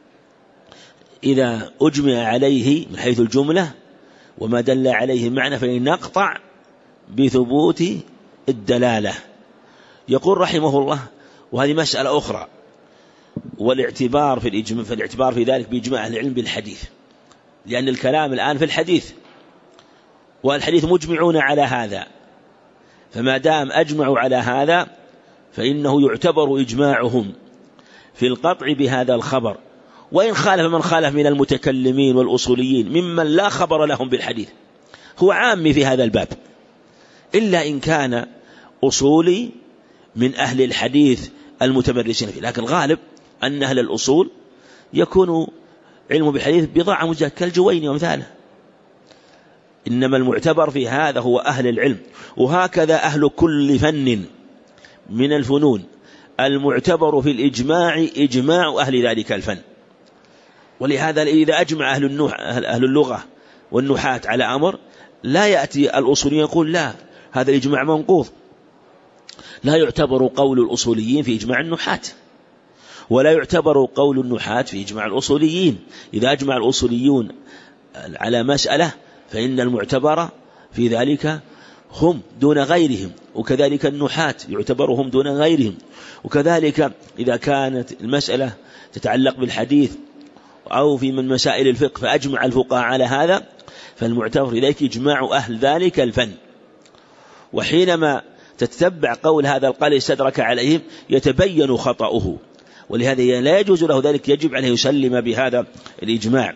إذا أجمع عليه من حيث الجملة وما دل عليه معنى فلنقطع بثبوت الدلالة. يقول رحمه الله: وهذه مسألة أخرى، والاعتبار في الإجماع فالاعتبار في ذلك بإجماع أهل العلم بالحديث، لأن الكلام الآن في الحديث والحديث مجمعون على هذا، فما دام أجمعوا على هذا فإنه يعتبر إجماعهم في القطع بهذا الخبر، وإن خالف من خالف من المتكلمين والأصوليين ممن لا خبر لهم بالحديث، هو عام في هذا الباب، إلا إن كان أصولي من أهل الحديث المتمرسين فيه. لكن الغالب أن أهل الأصول يكون علم بالحديث بضاعة مجهد كالجويني ومثاله، إنما المعتبر في هذا هو أهل العلم. وهكذا أهل كل فن من الفنون المعتبر في الإجماع إجماع أهل ذلك الفن. ولهذا إذا أجمع أهل, النوح أهل اللغة والنحاة على أمر، لا يأتي الأصوليين يقول لا هذا الإجماع منقوض، لا يعتبر قول الأصوليين في إجماع النحاة، ولا يعتبر قول النحاة في إجماع الأصوليين. إذا أجمع الأصوليون على مسألة فإن المعتبر في ذلك هم دون غيرهم، وكذلك النحاة يعتبرهم دون غيرهم. وكذلك إذا كانت المسألة تتعلق بالحديث أو في من مسائل الفقه فأجمع الفقهاء على هذا، فالمعتبر إليك إجماع أهل ذلك الفن. وحينما تتبع قول هذا القال استدرك عليهم يتبين خطأه، ولهذا لا يجوز له ذلك، يجب عليه يسلم بهذا الإجماع.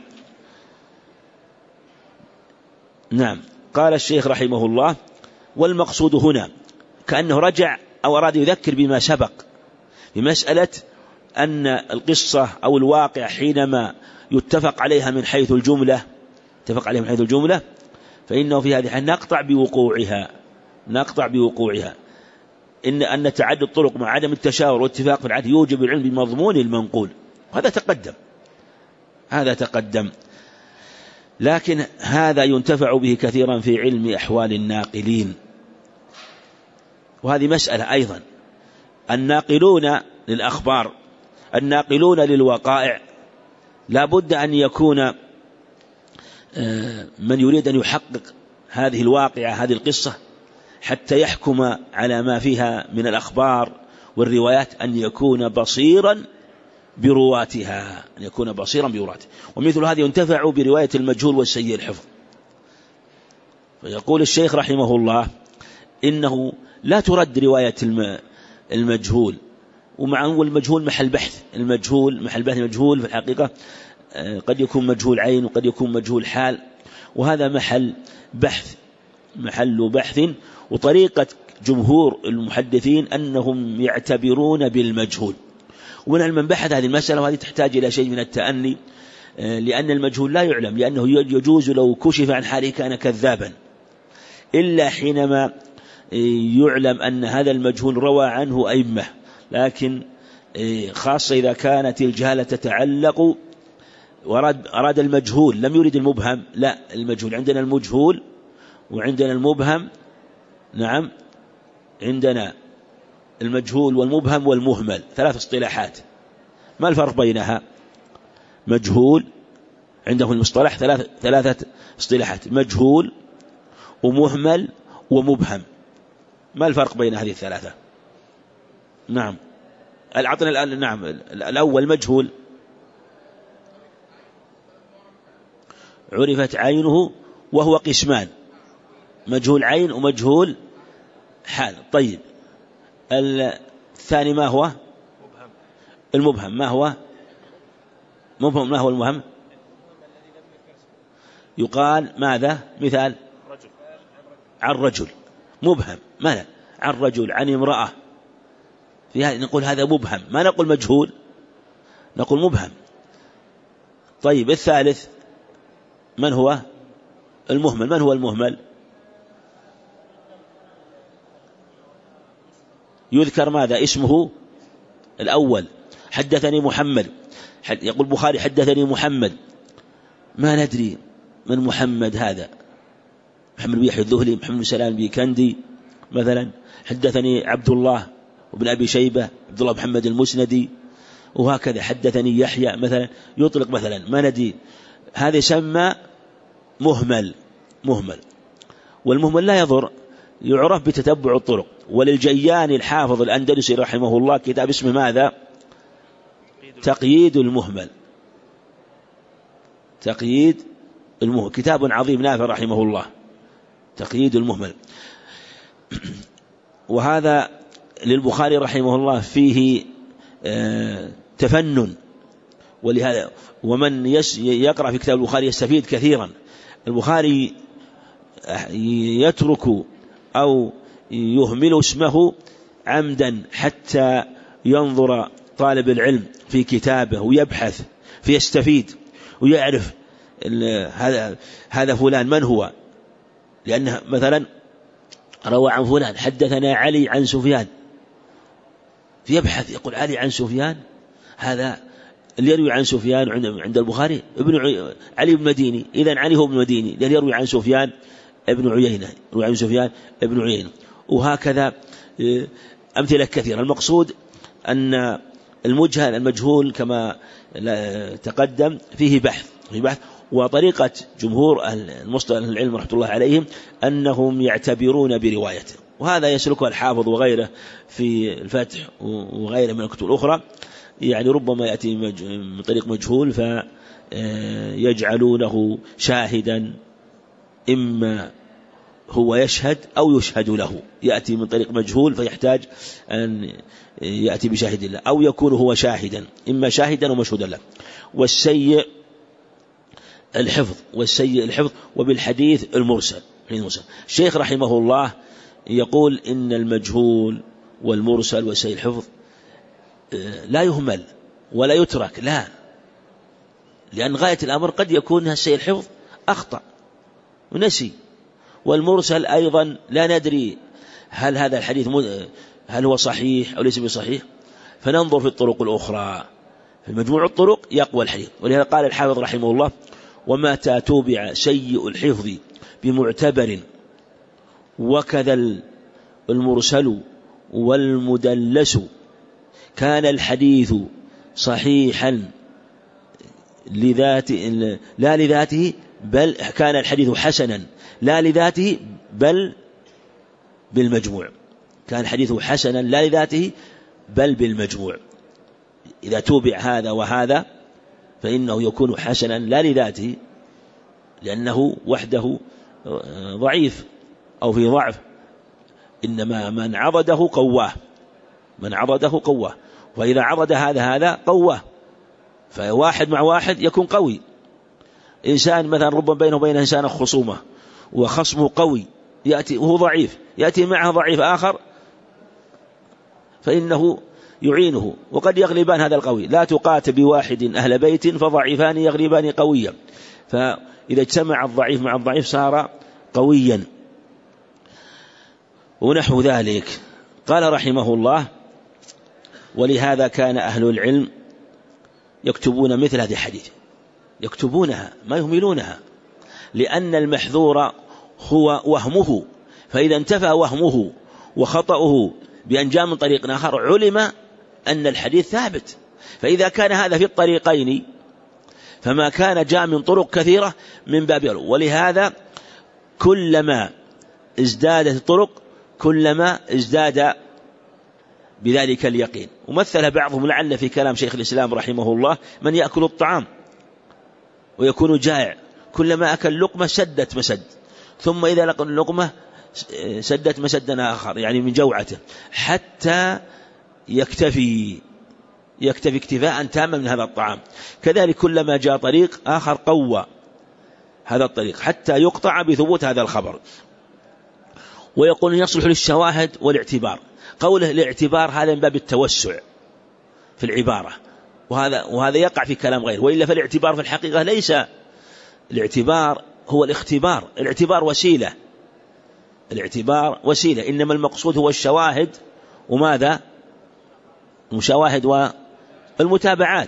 نعم. قال الشيخ رحمه الله: والمقصود هنا كأنه رجع أو أراد يذكر بما سبق بمسألة أن القصة أو الواقع حينما يتفق عليها من حيث الجملة اتفق عليها من حيث الجملة فإنه في هذه الحال نقطع بوقوعها نقطع بوقوعها إن أن تعدد الطرق مع عدم التشاور والاتفاق في العهد يوجب العلم بمضمون المنقول. هذا تقدم هذا تقدم لكن هذا ينتفع به كثيرا في علم أحوال الناقلين. وهذه مسألة أيضا، الناقلون للأخبار الناقلون للوقائع لا بد أن يكون من يريد أن يحقق هذه الواقعة هذه القصة حتى يحكم على ما فيها من الأخبار والروايات أن يكون بصيرا برواتها أن يكون بصيرا برواتها ومثل هذا ينتفع برواية المجهول والسيء الحفظ. فيقول الشيخ رحمه الله: إنه لا ترد رواية المجهول، ومع أول المجهول محل بحث المجهول محل بحث المجهول في الحقيقة قد يكون مجهول عين وقد يكون مجهول حال، وهذا محل بحث محل بحث. وطريقة جمهور المحدثين أنهم يعتبرون بالمجهول، ومن من بحث هذه المسألة، وهذه تحتاج إلى شيء من التأني، لأن المجهول لا يعلم، لأنه يجوز لو كشف عن حاله كان كذابا، إلا حينما يعلم أن هذا المجهول روى عنه أئمة. لكن خاصة إذا كانت الجهالة تتعلق ورد أراد المجهول لم يريد المبهم، لا المجهول عندنا المجهول وعندنا المبهم. نعم، عندنا المجهول والمبهم والمهمل ثلاث اصطلاحات، ما الفرق بينها؟ مجهول عندهم المصطلح ثلاث ثلاثة اصطلاحات، مجهول ومهمل ومبهم، ما الفرق بين هذه الثلاثة؟ نعم العطنا الآن. نعم الأول مجهول عرفت عينه وهو قسمان، مجهول عين ومجهول حال. طيب الثاني ما هو؟ المبهم. ما هو مبهم؟ ما هو المبهم؟ يقال ماذا؟ مثال عن رجل مبهم، ماذا؟ عن رجل، عن امرأة، في هذا نقول هذا مبهم، ما نقول مجهول، نقول مبهم. طيب الثالث من هو؟ المهمل. من هو المهمل؟ يذكر ماذا؟ اسمه الأول. حدثني محمد، يقول البخاري حدثني محمد، ما ندري من محمد هذا، محمد بن يحيى الذهلي، محمد بن سلام بن كندي مثلا. حدثني عبد الله وابن أبي شيبة، عبد الله محمد المسندي، وهكذا. حدثني يحيى مثلا، يطلق مثلا ما ندري، هذا يسمى مهمل. مهمل. والمهمل لا يضر، يعرف بتتبع الطرق. وللجياني الحافظ الأندلسي رحمه الله كتاب اسمه ماذا؟ تقييد المهمل. تقييد المهمل، كتاب عظيم نافع رحمه الله، تقييد المهمل. وهذا للبخاري رحمه الله فيه تفنن، ولهذا ومن يقرأ في كتاب البخاري يستفيد كثيرا. البخاري يترك أو يهمل اسمه عمدا حتى ينظر طالب العلم في كتابه ويبحث فيستفيد ويعرف هذا هذا فلان من هو، لأنه مثلا روى عن فلان حدثنا علي عن سفيان، فيبحث يقول علي عن سفيان، هذا اللي يروي عن سفيان عند البخاري ابن علي بن مديني، إذن علي هو ابن مديني، اللي يروي عن سفيان ابن عيينة، يروي عن سفيان ابن عيينة، وهكذا أمثلة كثيرة. المقصود أن المجهل المجهول كما تقدم فيه بحث فيه بحث وطريقة جمهور المصطلح العلم رحمة الله عليهم أنهم يعتبرون بروايته، وهذا يسلكه الحافظ وغيره في الفتح وغيره من الكتب الأخرى. يعني ربما يأتي من طريق مجهول فيجعلونه شاهدا، إما هو يشهد أو يشهد له، يأتي من طريق مجهول فيحتاج أن يأتي بشاهد له، أو يكون هو شاهدا، إما شاهدا ومشهودا له. والسيء الحفظ والسيء الحفظ وبالحديث المرسل. الشيخ رحمه الله يقول إن المجهول والمرسل والسيء الحفظ لا يهمل ولا يترك، لا، لأن غاية الأمر قد يكون السيء الحفظ أخطأ ونسي، والمرسل أيضا لا ندري هل هذا الحديث هل هو صحيح أو ليس بصحيح، فننظر في الطرق الأخرى، في مجموع الطرق يقوى الحديث. ولهذا قال الحافظ رحمه الله: وما تتبع سيء الحفظ بمعتبر وكذا المرسل والمدلس كان الحديث صحيحا لذاته لا لذاته بل كان الحديث حسنا لا لذاته بل بالمجموع، كان الحديث حسنا لا لذاته بل بالمجموع. إذا توبع هذا وهذا فإنه يكون حسنا لا لذاته لأنه وحده ضعيف أو في ضعف، إنما من عضده قواه، من عضده قواه، وإذا عضد هذا هذا قواه، فواحد مع واحد يكون قوي. إنسان مثلا ربما بينه وبين إنسان خصومة وخصمه قوي يأتي وهو ضعيف، يأتي معه ضعيف آخر فإنه يعينه، وقد يغلبان هذا القوي. لا تقاتل بواحد أهل بيت فضعيفان يغلبان قويا، فإذا اجتمع الضعيف مع الضعيف صار قويا ونحو ذلك. قال رحمه الله: ولهذا كان أهل العلم يكتبون مثل هذه الحديث، يكتبونها ما يهملونها، لأن المحذور هو وهمه، فإذا انتفى وهمه وخطأه بأن جاء من طريق آخر علم أن الحديث ثابت. فإذا كان هذا في الطريقين فما كان جاء من طرق كثيرة من باب أولى. ولهذا كلما ازدادت الطرق كلما ازداد بذلك اليقين. ومثل بعضهم لعل في كلام شيخ الإسلام رحمه الله: من يأكل الطعام ويكون جائع كلما أكل لقمة سدت مسد، ثم إذا لقى اللقمة سدت مسدا آخر يعني من جوعته، حتى يكتفي يكتفي اكتفاء تاما من هذا الطعام. كذلك كلما جاء طريق آخر قوى هذا الطريق حتى يقطع بثبوت هذا الخبر. ويقول يصلح للشواهد والاعتبار. قوله الاعتبار هذا من باب التوسع في العبارة، وهذا وهذا يقع في كلام غيره، وإلا فالاعتبار في الحقيقة ليس الاعتبار هو الاختبار، الاعتبار وسيلة، الاعتبار وسيلة، إنما المقصود هو الشواهد وماذا؟ المشاواهد والمتابعات.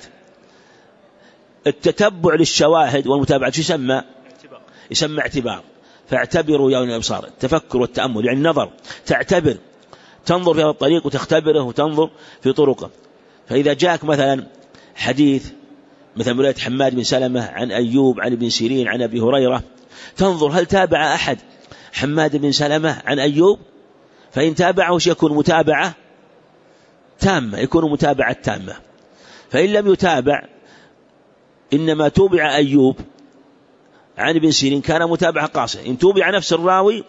التتبع للشواهد والمتابعات يسمى يسمى اعتبار. فاعتبروا يا أولي الأبصار، التفكر والتأمل يعني النظر، تعتبر تنظر في هذا الطريق وتختبره وتنظر في طرقه. فإذا جاءك مثلا حديث مثل رواية حماد بن سلمة عن أيوب عن ابن سيرين عن أبي هريرة، تنظر هل تابع أحد حماد بن سلمة عن أيوب، فإن تابعه يكون متابعة تامة، يكون متابعة تامة. فإن لم يتابع إنما توبع أيوب عن ابن سيرين كان متابعة قاصرة، إن توبع نفس الراوي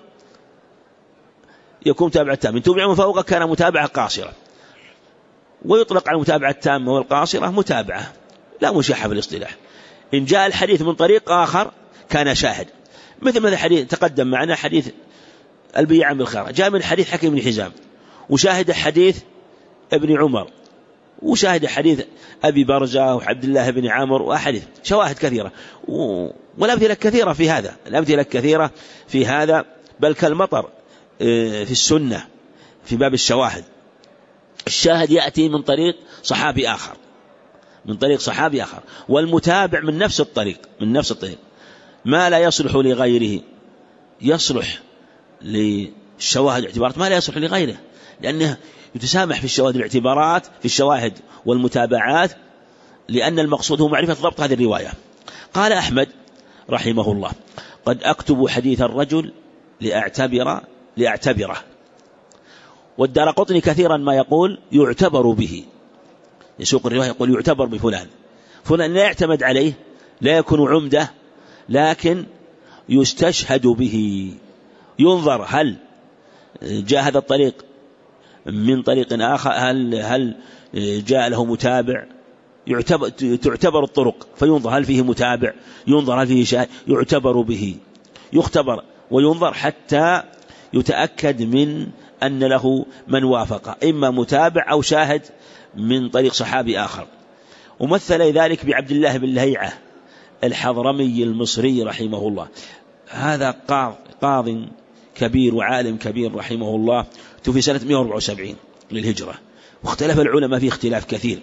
يكون متابعة تامة، إن توبع من فوقه كان متابعة قاصرة. ويطلق على المتابعة التامة والقاصرة متابعة لا مشاحة في الاصطلاح. إن جاء الحديث من طريق آخر كان شاهد، مثل مثل حديث تقدم معنا حديث البيع بالخيار، جاء من حديث حكيم بن حزام، وشاهد حديث ابن عمر، وشاهد حديث أبي برزة وعبد الله بن عامر، وأحاديث شواهد كثيرة، والأمثلة كثيرة في هذا، الأمثلة كثيرة في هذا، بل كالمطر في السنة في باب الشواهد. الشاهد يأتي من طريق صحابي آخر، من طريق صحابي آخر، والمتابع من نفس الطريق، من نفس الطريق. ما لا يصلح لغيره يصلح للشواهد الاعتبارات، ما لا يصلح لغيره، لأنه يتسامح في الشواهد الاعتبارات في الشواهد والمتابعات، لأن المقصود هو معرفة ضبط هذه الرواية. قال أحمد رحمه الله: قد أكتب حديث الرجل لأعتبر لأعتبره. والدارقطني كثيرا ما يقول يعتبر به، يسوق الرواية يقول يعتبر بفلان، فلان لا يعتمد عليه، لا يكون عمدة، لكن يستشهد به، ينظر هل جاء هذا الطريق من طريق آخر، هل هل جاء له متابع، يعتبر تعتبر الطرق فينظر هل فيه متابع، ينظر هل فيه شاهد، يعتبر به، يختبر وينظر حتى يتأكد من أن له من وافق، إما متابع أو شاهد من طريق صحابي آخر. ومثل ذلك بعبد الله بن لهيعة الحضرمي المصري رحمه الله، هذا قاض كبير وعالم كبير رحمه الله، توفي سنة مئة وأربعة وسبعين للهجرة، واختلف العلماء في اختلاف كثير.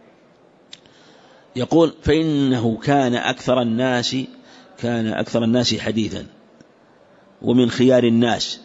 يقول: فإنه كان أكثر الناس كان أكثر الناس حديثا ومن خيار الناس.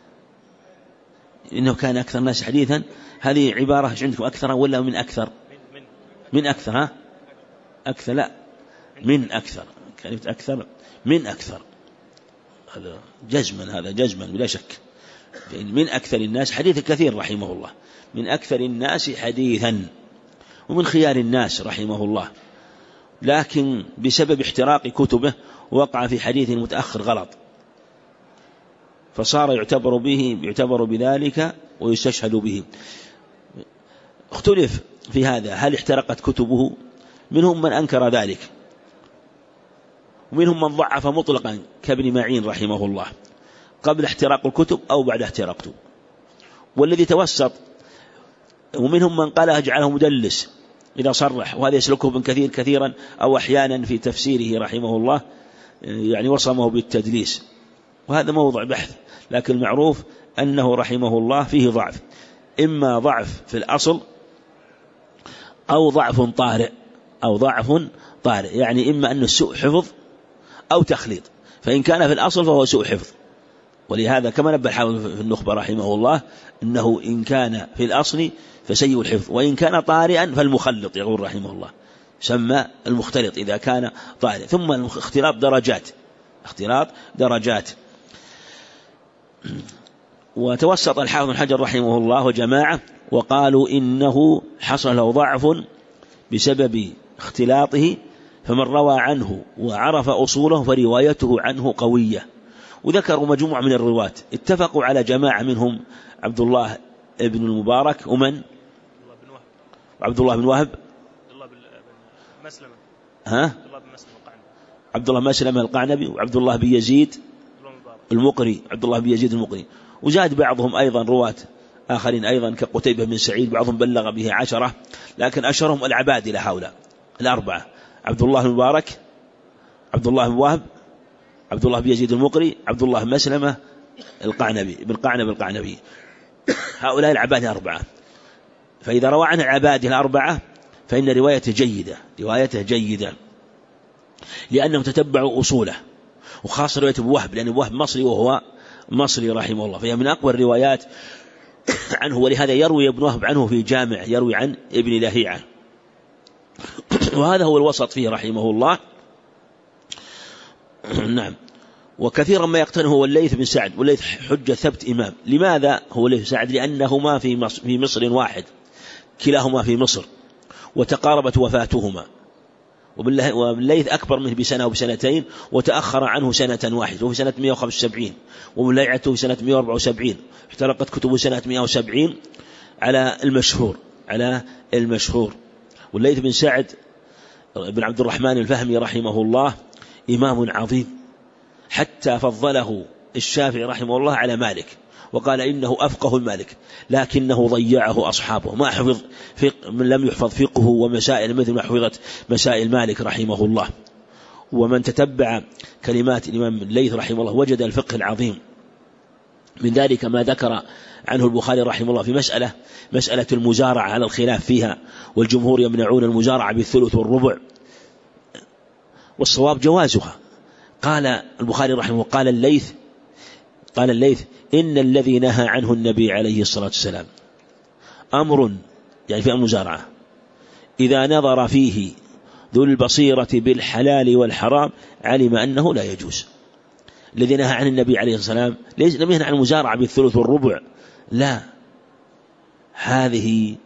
إنه كان أكثر الناس حديثا، هذه عبارة عندكم أكثر ولا من أكثر؟ من أكثر، ها؟ أكثر لا من أكثر، كلمة أكثر من أكثر، هذا جزما، هذا جزما بلا شك، من أكثر الناس حديث كثير رحمه الله، من أكثر الناس حديثا ومن خيار الناس رحمه الله، لكن بسبب احتراق كتبه وقع في حديث متأخر غلط، فصار يعتبر به يعتبر بذلك ويستشهد به. اختلف في هذا، هل احترقت كتبه؟ منهم من أنكر ذلك، ومنهم من ضعف مطلقا كابن معين رحمه الله، قبل احتراق الكتب أو بعد احتراقته. والذي توسط، ومنهم من قال اجعله مدلس إذا صرح، وهذا يسلكه ابن كثير كثيرا أو أحيانا في تفسيره رحمه الله، يعني وصمه بالتدليس، وهذا موضع بحث، لكن المعروف أنه رحمه الله فيه ضعف، إما ضعف في الأصل أو ضعف طارئ أو ضعف طارئ، يعني إما أنه سوء حفظ أو تخليط، فإن كان في الأصل فهو سوء حفظ. ولهذا كما نبه الحافظ في النخبة رحمه الله أنه إن كان في الأصل فسيء الحفظ، وإن كان طارئا فالمخلط، يقول رحمه الله سمى المختلط إذا كان طارئ. ثم الاختلاط درجات، اختلاط درجات. وتوسط الحافظ بن حجر رحمه الله وجماعة وقالوا إنه حصل له ضعف بسبب اختلاطه، فمن روى عنه وعرف أصوله فروايته عنه قوية. وذكروا مجموعة من الرواة اتفقوا على جماعة منهم عبد الله بن المبارك ومن عبد الله بن وهب ها عبد الله مسلمة القعنبي وعبد الله بن يزيد المقري عبد الله بن يزيد المقري. وزاد بعضهم أيضا رواة آخرين أيضا كقتيبة بن سعيد بعضهم بلغ به عشرة، لكن أشهرهم العبادلة هؤلاء الأربعة: عبد الله المبارك، عبد الله بن وهب، عبد الله بن يزيد المقري، عبد الله بن مسلمة القعنبي بن قعنب القعنبي. هؤلاء العبادلة الأربعة. فإذا روى عن العبادلة الأربعة فإن روايته جيدة روايته جيدة لأنهم تتبعوا أصوله، وخاصة رواية أبو وهب، لأن أبو وهب مصري وهو مصري رحمه الله، فهي من أقوى الروايات عنه. ولهذا يروي ابن وهب عنه في جامع، يروي عن ابن لهيعة، وهذا هو الوسط فيه رحمه الله. نعم. وكثيرا ما يقتنه هو الليث بن سعد، والليث حجة ثبت إمام. لماذا هو الليث بن سعد؟ لأنهما في مصر, في مصر واحد، كلاهما في مصر، وتقاربت وفاتهما، والليث أكبر منه بسنة وبسنتين، وتأخر عنه سنة واحدة وفي سنة مئة وخمسة وسبعين، ومليعته في سنة مئة وأربعة وسبعين، احترقت كتبه سنة مئة وسبعين على المشهور على المشهور. والليث بن سعد بن عبد الرحمن الفهمي رحمه الله إمام عظيم، حتى فضله الشافعي رحمه الله على مالك، وقال إنه أفقه المالك، لكنه ضيعه أصحابه، ما حفظ فقه من لم يحفظ فقه ومسائل مثل ما حفظت مسائل مالك رحمه الله. ومن تتبع كلمات الإمام الليث رحمه الله وجد الفقه العظيم. من ذلك ما ذكر عنه البخاري رحمه الله في مسألة مسألة المزارعة على الخلاف فيها، والجمهور يمنعون المزارعة بالثلث والربع، والصواب جوازها. قال البخاري رحمه الله قال الليث قال الليث إن الذي نهى عنه النبي عليه الصلاة والسلام أمر، يعني في المزارعة، إذا نظر فيه ذو البصيرة بالحلال والحرام علم أنه لا يجوز. الذي نهى عن النبي عليه الصلاة والسلام ليس لم ينهى عن المزارعة بالثلث والربع، لا، هذه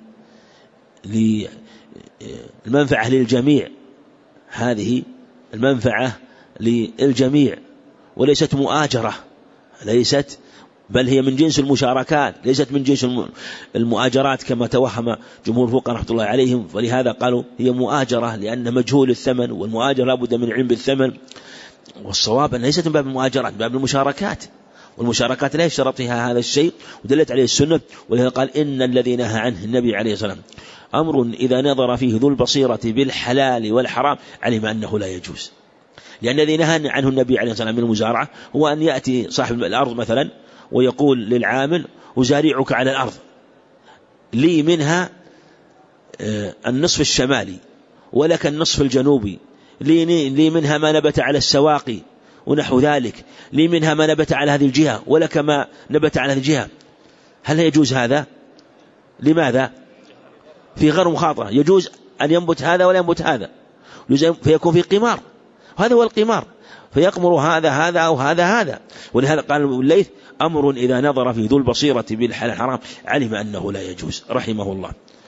المنفعة للجميع، هذه المنفعة للجميع، وليست مؤاجرة، ليست بل هي من جنس المشاركات، ليست من جنس المؤاجرات كما توهم جمهور الفقهاء رحمة الله عليهم. ولهذا قالوا هي مؤاجرة لأن مجهول الثمن، والمؤاجرة لابد من علم بالثمن. والصواب أن ليست من باب المؤاجرات، من باب المشاركات، والمشاركات لا يشترط فيها هذا الشيء، ودلت عليه السنة. ولهذا قال إن الذي نهى عنه النبي عليه الصلاة والسلام أمر إذا نظر فيه ذو البصيرة بالحلال والحرام علم أنه لا يجوز. لأن الذي نهى عنه النبي عليه الصلاة والسلام من المزارعة هو أن يأتي صاحب الأرض مثلا ويقول للعامل أزارعك على الأرض، لي منها النصف الشمالي ولك النصف الجنوبي، لي منها ما نبت على السواقي ونحو ذلك، لي منها ما نبت على هذه الجهة ولك ما نبت على هذه الجهة. هل يجوز هذا؟ لماذا؟ في غير مخاطرة، يجوز أن ينبت هذا ولا ينبت هذا، فيكون في قمار، وهذا هو القمار، فيقمر هذا هذا أو هذا هذا. ولهذا قال الليث أمر إذا نظر في ذو البصيرة بالحلال الحرام علم أنه لا يجوز رحمه الله.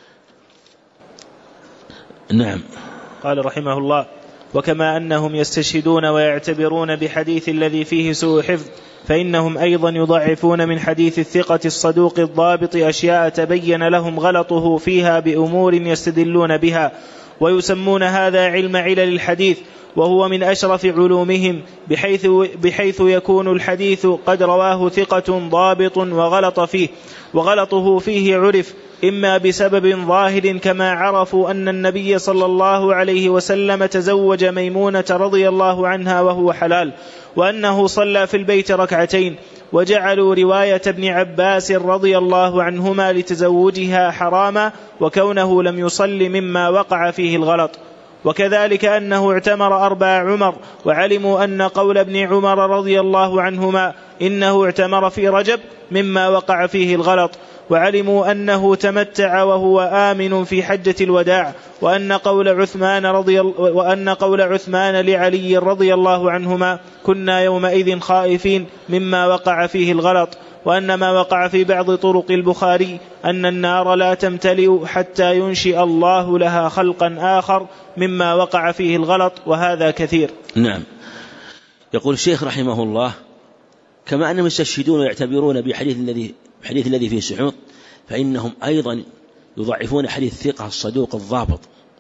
نعم. قال رحمه الله: وكما أنهم يستشهدون ويعتبرون بحديث الذي فيه سوء حفظ، فإنهم أيضا يضعفون من حديث الثقة الصدوق الضابط أشياء تبين لهم غلطه فيها بأمور يستدلون بها، ويسمون هذا علم علل الحديث، وهو من أشرف علومهم، بحيث, بحيث يكون الحديث قد رواه ثقة ضابط وغلط فيه، وغلطه فيه عرف إما بسبب ظاهر كما عرفوا أن النبي صلى الله عليه وسلم تزوج ميمونة رضي الله عنها وهو حلال، وأنه صلى في البيت ركعتين، وجعلوا رواية ابن عباس رضي الله عنهما لتزوجها حراما، وكونه لم يصل مما وقع فيه الغلط. وكذلك أنه اعتمر أربع عمر، وعلموا أن قول ابن عمر رضي الله عنهما إنه اعتمر في رجب مما وقع فيه الغلط. وعلموا أنه تمتع وهو آمن في حجة الوداع، وأن قول عثمان رضي وأن قول عثمان لعلي رضي الله عنهما كنا يومئذ خائفين مما وقع فيه الغلط، وأن ما وقع في بعض طرق البخاري أن النار لا تمتلئ حتى ينشئ الله لها خلقا آخر مما وقع فيه الغلط، وهذا كثير. نعم. يقول الشيخ رحمه الله: كما أنهم يستشهدون ويعتبرون بحديث الذي حديث الذي فيه سحوط، فإنهم أيضا يضعفون حديث الثقة الصدوق الضابط،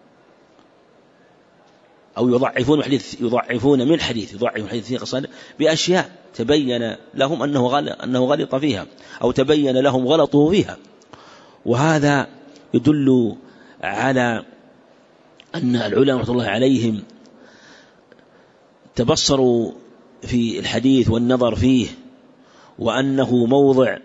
أو يضعفون حديث يضعفون من حديث يضعفون حديث الثقة الصدوق بأشياء تبين لهم أنه غلط أنه غلط فيها، أو تبين لهم غلطه فيها. وهذا يدل على أن العلماء رحمة الله عليهم تبصروا في الحديث والنظر فيه، وأنه موضع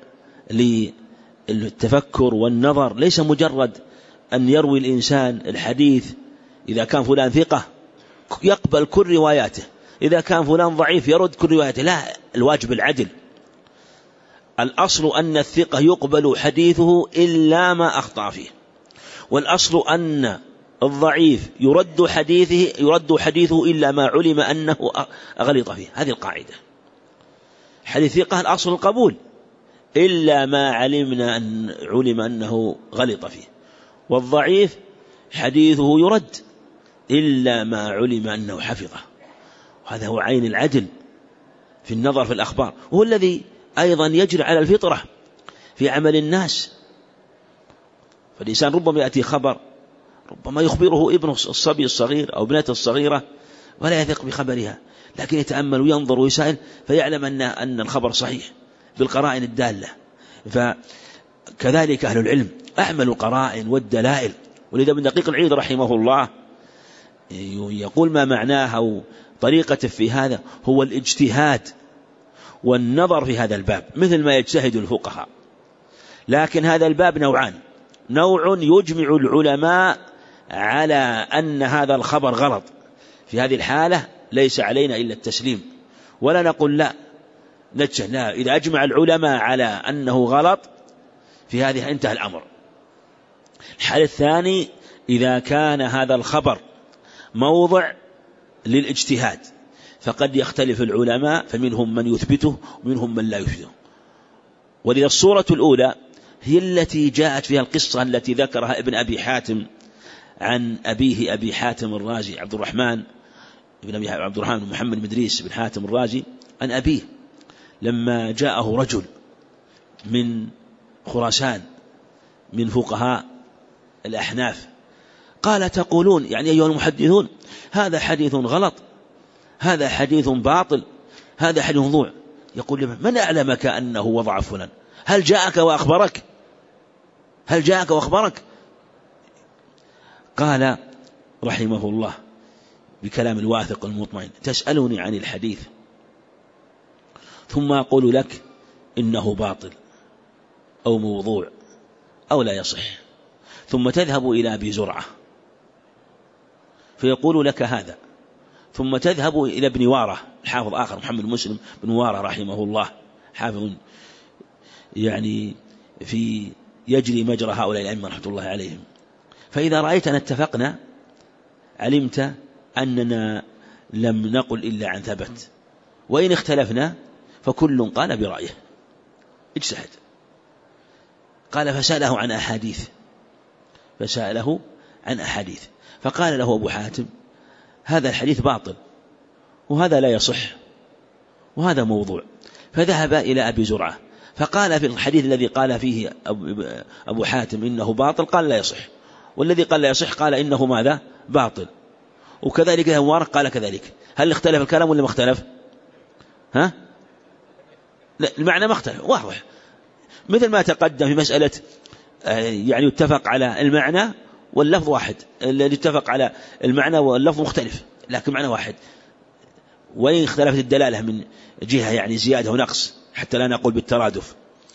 للتفكر والنظر، ليس مجرد أن يروي الإنسان الحديث إذا كان فلان ثقة يقبل كل رواياته، إذا كان فلان ضعيف يرد كل رواياته، لا، الواجب العدل. الأصل أن الثقة يقبل حديثه إلا ما أخطأ فيه، والأصل أن الضعيف يرد حديثه يرد حديثه إلا ما علم أنه أغلط فيه. هذه القاعدة. حديث ثقة الأصل القبول إلا ما علمنا أن علم أنه غلط فيه، والضعيف حديثه يرد إلا ما علم أنه حفظه. هذا هو عين العدل في النظر في الأخبار، وهو الذي أيضا يجري على الفطرة في عمل الناس. فالإنسان ربما يأتي خبر ربما يخبره ابن الصبي الصغير أو ابنته الصغيرة ولا يثق بخبرها، لكن يتأمل وينظر ويسائل فيعلم أن أن الخبر صحيح بالقرائن الدالة. فكذلك أهل العلم أعمل القرائن والدلائل. ولذا ابن دقيق العيد رحمه الله يقول ما معناها وطريقة في هذا هو الاجتهاد والنظر في هذا الباب مثل ما يجتهد الفقهاء. لكن هذا الباب نوعان: نوع يجمع العلماء على أن هذا الخبر غلط، في هذه الحالة ليس علينا إلا التسليم، ولا نقول لا نتشه، لا، إذا أجمع العلماء على أنه غلط في هذه انتهى الأمر. الحالة الثاني إذا كان هذا الخبر موضع للاجتهاد، فقد يختلف العلماء، فمنهم من يثبته ومنهم من لا يثبته. ولذا الصورة الأولى هي التي جاءت فيها القصة التي ذكرها ابن أبي حاتم عن أبيه أبي حاتم الرازي عبد الرحمن ابن أبي عبد الرحمن بن محمد بن إدريس بن حاتم الرازي عن أبيه لما جاءه رجل من خراسان من فقهاء الأحناف قال: تقولون يعني أيها المحدثون هذا حديث غلط، هذا حديث باطل، هذا حديث موضوع. يقول له: من أعلمك أنه وضع فلان؟ هل جاءك وأخبرك؟ هل جاءك وأخبرك؟ قال رحمه الله بكلام الواثق المطمئن: تسألني عن الحديث ثم أقول لك إنه باطل أو موضوع أو لا يصح، ثم تذهب إلى أبي زرعة فيقول لك هذا، ثم تذهب إلى ابن وارة الحافظ آخر محمد مسلم بن وارة رحمه الله حافظ يعني في يجري مجرى هؤلاء الأئمة رحمة الله عليهم. فإذا رأيتنا اتفقنا علمت أننا لم نقل إلا عن ثبت، وإن اختلفنا فكل قال برأيه اجتهد. قال: فسأله عن أحاديث فسأله عن أحاديث فقال له أبو حاتم: هذا الحديث باطل، وهذا لا يصح، وهذا موضوع. فذهب إلى أبي زرعة فقال في الحديث الذي قال فيه أبو حاتم إنه باطل قال لا يصح، والذي قال لا يصح قال إنه ماذا؟ باطل. وكذلك مبارك قال كذلك. هل اختلف الكلام ولا ما اختلف؟ ها؟ لا، المعنى ما اختلف، واضح، مثل ما تقدم في مسألة يعني يتفق على المعنى واللفظ واحد، الذي اتفق على المعنى واللفظ مختلف لكن معنى واحد، وإن اختلفت الدلالة من جهة يعني زيادة ونقص حتى لا نقول بالترادف.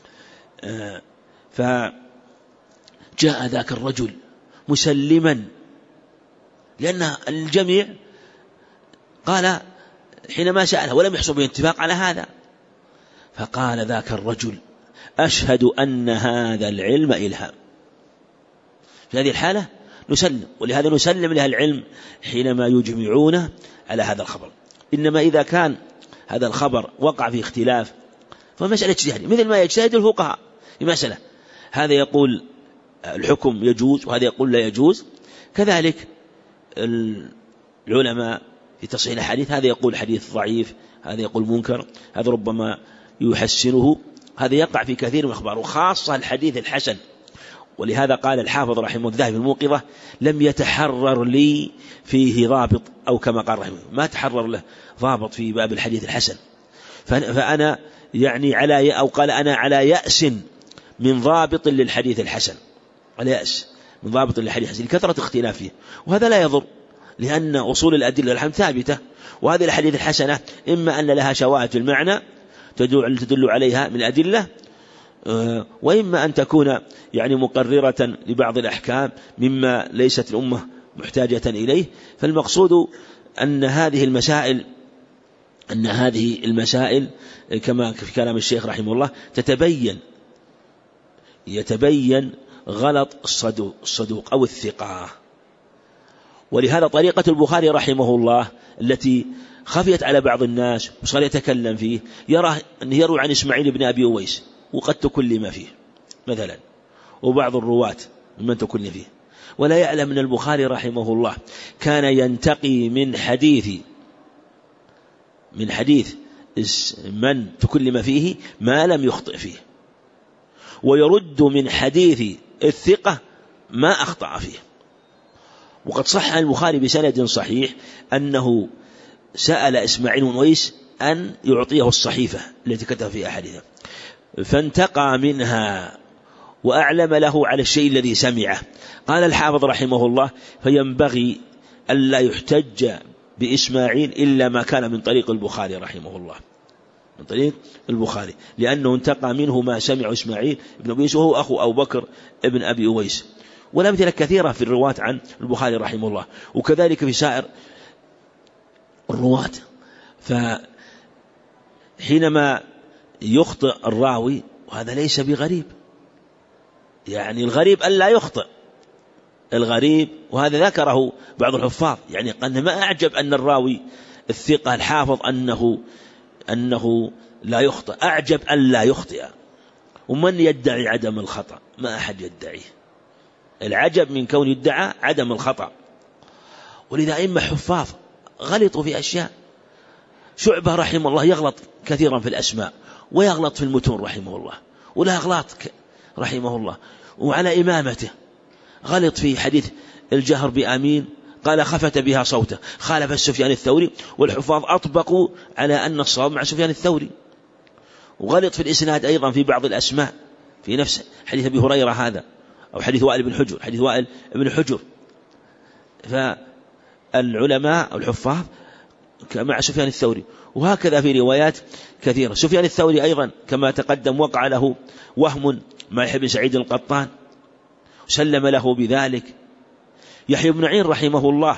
فجاء ذاك الرجل مسلما، لأن الجميع قال حينما سأله ولم يحصل به اتفاق على هذا، فقال ذاك الرجل: أشهد أن هذا العلم إلهام. في هذه الحالة نسلم، ولهذا نسلم لها العلم حينما يجمعون على هذا الخبر. إنما إذا كان هذا الخبر وقع في اختلاف فمسألة اجتهاد، مثل ما يجتهد الفقهاء في مسألة، هذا يقول الحكم يجوز وهذا يقول لا يجوز، كذلك العلماء في تصحيح الحديث، هذا يقول حديث ضعيف، هذا يقول منكر، هذا ربما يحسنه، هذا يقع في كثير من الأخبار، وخاصة الحديث الحسن. ولهذا قال الحافظ رحمه الله في الموقظة: لم يتحرر لي فيه ضابط، أو كما قال رحمه ما تحرر له ضابط في باب الحديث الحسن، فأنا يعني على، أو قال أنا على يأس من ضابط للحديث الحسن، على يأس من ضابط للحديث الحسن لكثرة اختلافه، وهذا لا يضر لأن أصول الأدلة الحمد ثابتة، وهذه الحديث الحسنة إما أن لها شواهد في المعنى تدل عليها من الأدلة، وإما أن تكون يعني مقررة لبعض الأحكام مما ليست الأمة محتاجة إليه. فالمقصود أن هذه المسائل أن هذه المسائل كما في كلام الشيخ رحمه الله تتبين يتبين غلط الصدوق, الصدوق أو الثقة. ولهذا طريقة البخاري رحمه الله التي خفيت على بعض الناس وصار يتكلم فيه، يرى أنه يروي عن إسماعيل بن أبي أويس وقد تكلم فيه مثلا، وبعض الرواة ممن تكلم فيه، ولا يعلم أن البخاري رحمه الله كان ينتقي من حديث من حديث من تكلم فيه ما لم يخطئ فيه، ويرد من حديث الثقة ما أخطأ فيه. وقد صح عن البخاري بسند صحيح أنه سأل إسماعيل بن أويس أن يعطيه الصحيفة التي كتب فيها حديثه، فانتقى منها وأعلم له على الشيء الذي سمعه. قال الحافظ رحمه الله: فينبغي ألا يحتج بإسماعيل إلا ما كان من طريق البخاري رحمه الله، من طريق البخاري، لأنه انتقى منه ما سمع إسماعيل بن أويس وهو أخو أبو بكر ابن أبي أويس. والأمثلة كثيرة في الرواة عن البخاري رحمه الله، وكذلك في سائر الرواة. فحينما يخطئ الراوي وهذا ليس بغريب، يعني الغريب ألا يخطئ، الغريب وهذا ذكره بعض الحفاظ، يعني أن ما أعجب أن الراوي الثقة الحافظ أنه أنه لا يخطئ، أعجب أن لا يخطئ. ومن يدعي عدم الخطأ؟ ما أحد يدعيه، العجب من كون يدعى عدم الخطأ. ولذا أئمة حفاظ غلطوا في أشياء. شعبة رحمه الله يغلط كثيرا في الأسماء ويغلط في المتون رحمه الله، ولا أغلاط رحمه الله. وعلى إمامته غلط في حديث الجهر بآمين، قال خفت بها صوته، خالف السفيان الثوري، والحفاظ أطبقوا على أن الصواب مع سفيان الثوري. وغلط في الإسناد أيضا في بعض الأسماء، في نفس حديث أبي هريرة هذا، أو حديث وائل بن حجر، حديث وائل بن حجر. فالعلماء أو الحفاظ مع سفيان الثوري، وهكذا في روايات كثيرة. سفيان الثوري أيضا كما تقدم وقع له وهم مع يحيى بن سعيد القطان وسلم له بذلك. يحيى بن معين رحمه الله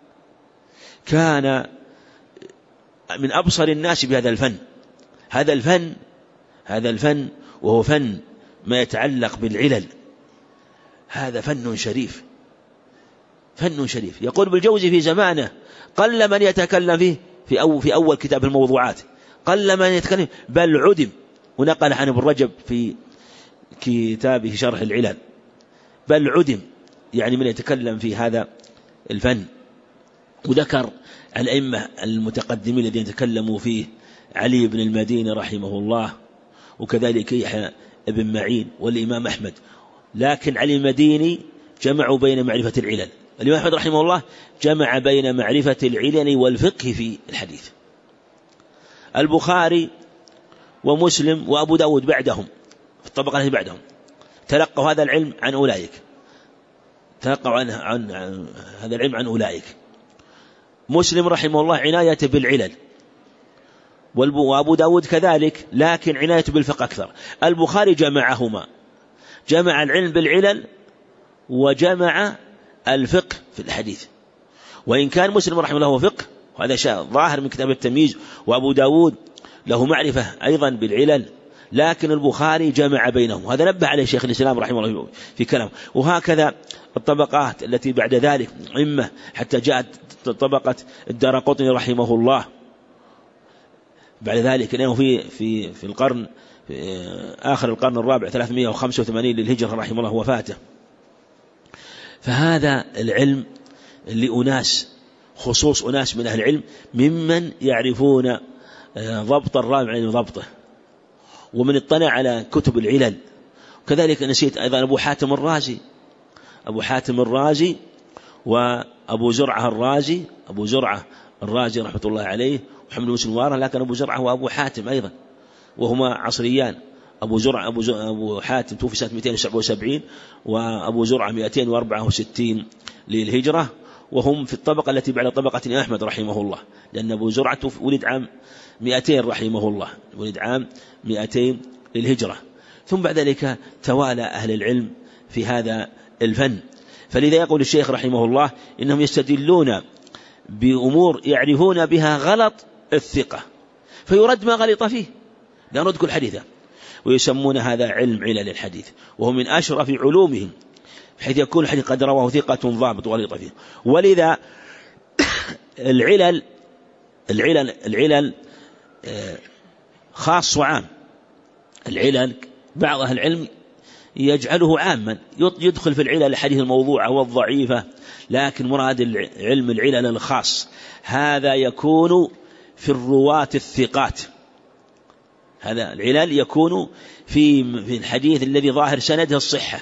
كان من أبصر الناس بهذا الفن، هذا الفن هذا الفن وهو فن ما يتعلق بالعلل، هذا فن شريف، فن شريف. يقول بالجوزي في زمانه قل من يتكلم فيه في أول, في أول كتاب الموضوعات، قل من يتكلم بل عدم. ونقل عن ابن رجب في كتابه شرح العلل بل عدم، يعني من يتكلم في هذا الفن. وذكر الأئمة المتقدمين الذين تكلموا فيه: علي بن المديني رحمه الله، وكذلك يحيى بن معين، والإمام أحمد. لكن علي المديني جمعوا بين معرفة العلل، الإمام أحمد رحمه الله جمع بين معرفة العلل والفقه في الحديث. البخاري ومسلم وأبو داود بعدهم في الطبقة التي بعدهم تلقوا هذا العلم عن أولئك، تلقوا عن, عن, عن هذا العلم عن أولئك. مسلم رحمه الله عناية بالعلل، وأبو داود كذلك، لكن عناية بالفقه أكثر. البخاري جمعهما، جمع العلم بالعلل وجمع الفقه في الحديث. وإن كان مسلم رحمه الله هو فقه، وهذا شيء ظاهر من كتاب التمييز، وأبو داود له معرفة أيضا بالعلل، لكن البخاري جمع بينهم، هذا نبه عليه شيخ الإسلام رحمه الله في كلام. وهكذا الطبقات التي بعد ذلك إمة حتى جاءت طبقة الدارقطني رحمه الله بعد ذلك، لأنه في في في القرن في آخر القرن الرابع ثلاثمائة وخمسة وثمانين للهجرة رحمه الله وفاته. فهذا العلم لأناس، خصوص أناس من أهل العلم ممن يعرفون ضبط الراوي عن ضبطه، ومن اطلع على كتب العلل. وكذلك نسيت أيضا أبو حاتم الرازي، أبو حاتم الرازي وأبو زرعة الرازي، أبو زرعة الرازي رحمة الله عليه محمد بن سنوار، لكن أبو زرعة وأبو حاتم أيضا وهما عصريان. أبو زرعة أبو, أبو حاتم توفي سنة مئتين وسبعة وسبعين وأبو زرعة مئتين وأربعة وستين للهجرة، وهم في الطبقة التي بعد طبقة أحمد رحمه الله، لأن أبو زرعة ولد عام مئتين رحمه الله، ولد عام مئتين للهجرة. ثم بعد ذلك توالى أهل العلم في هذا الفن. فلذا يقول الشيخ رحمه الله إنهم يستدلون بأمور يعرفون بها غلط الثقة فيرد ما غلط فيه، لا نرد كل حديثه، ويسمون هذا علم علل الحديث، وهو من أشرف علومهم، حيث يكون الحديث قد رواه ثقة ضابط وغلط فيه. ولذا العلل العلل العلل خاص وعام. العلل بعض أهل العلم يجعله عاما، يدخل في العلل الحديث الموضوعة والضعيفة، لكن مراد العلم العلل الخاص هذا يكون في الرواة الثقات. هذا العلل يكون في في الحديث الذي ظاهر سنده الصحة،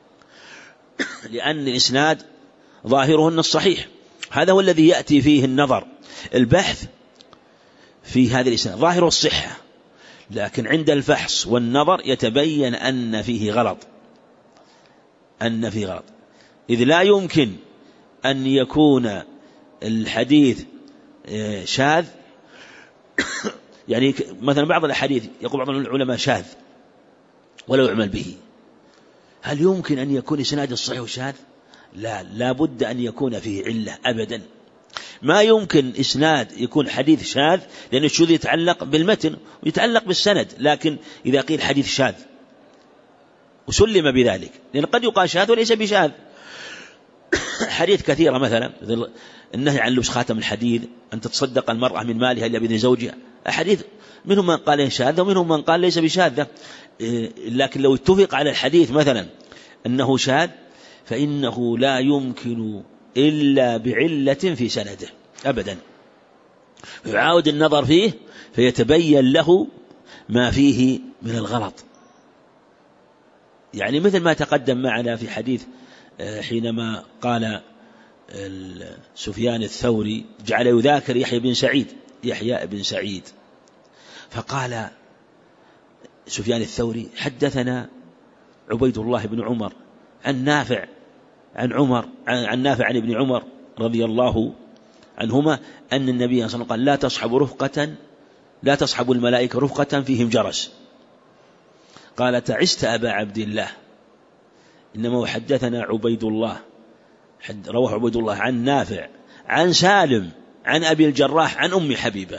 لأن الإسناد ظاهره الصحيح، هذا هو الذي يأتي فيه النظر. البحث في هذا الإسناد ظاهره الصحة، لكن عند الفحص والنظر يتبين أن فيه غلط، أن فيه غلط، إذ لا يمكن أن يكون الحديث شاذ. يعني مثلا بعض الأحاديث يقول بعض العلماء شاذ ولا يعمل به، هل يمكن أن يكون إسناد الصحيح شاذ؟ لا، لا بد أن يكون فيه علة أبدا. ما يمكن إسناد يكون حديث شاذ، لأن الشذوذ يتعلق بالمتن ويتعلق بالسند، لكن إذا قيل حديث شاذ وسلم بذلك، لأن قد يقال شاذ وليس بشاذ. حديث كثيرة مثلا النهي عن لبس خاتم الحديد، أن تتصدق المرأة من مالها إلا بإذن زوجها، أحاديث منهم من قال شاذة ومنهم من قال ليس بشاذة. لكن لو اتفق على الحديث مثلا أنه شاذ فإنه لا يمكن إلا بعلة في سنده أبدا، يعاود النظر فيه فيتبين له ما فيه من الغلط. يعني مثل ما تقدم معنا في حديث حينما قال سفيان الثوري جعل يذاكر يحيى بن سعيد يحيى بن سعيد فقال سفيان الثوري حدثنا عبيد الله بن عمر عن نافع عن عمر عن نافع عن ابن عمر رضي الله عنهما أن النبي صلى الله عليه وسلم قال لا تصحب رفقة لا تصحب الملائكة رفقة فيهم جرس. قال تعست أبا عبد الله، إنما حدثنا عبيد الله، رواه عبيد الله عن نافع عن سالم عن أبي الجراح عن أم حبيبة.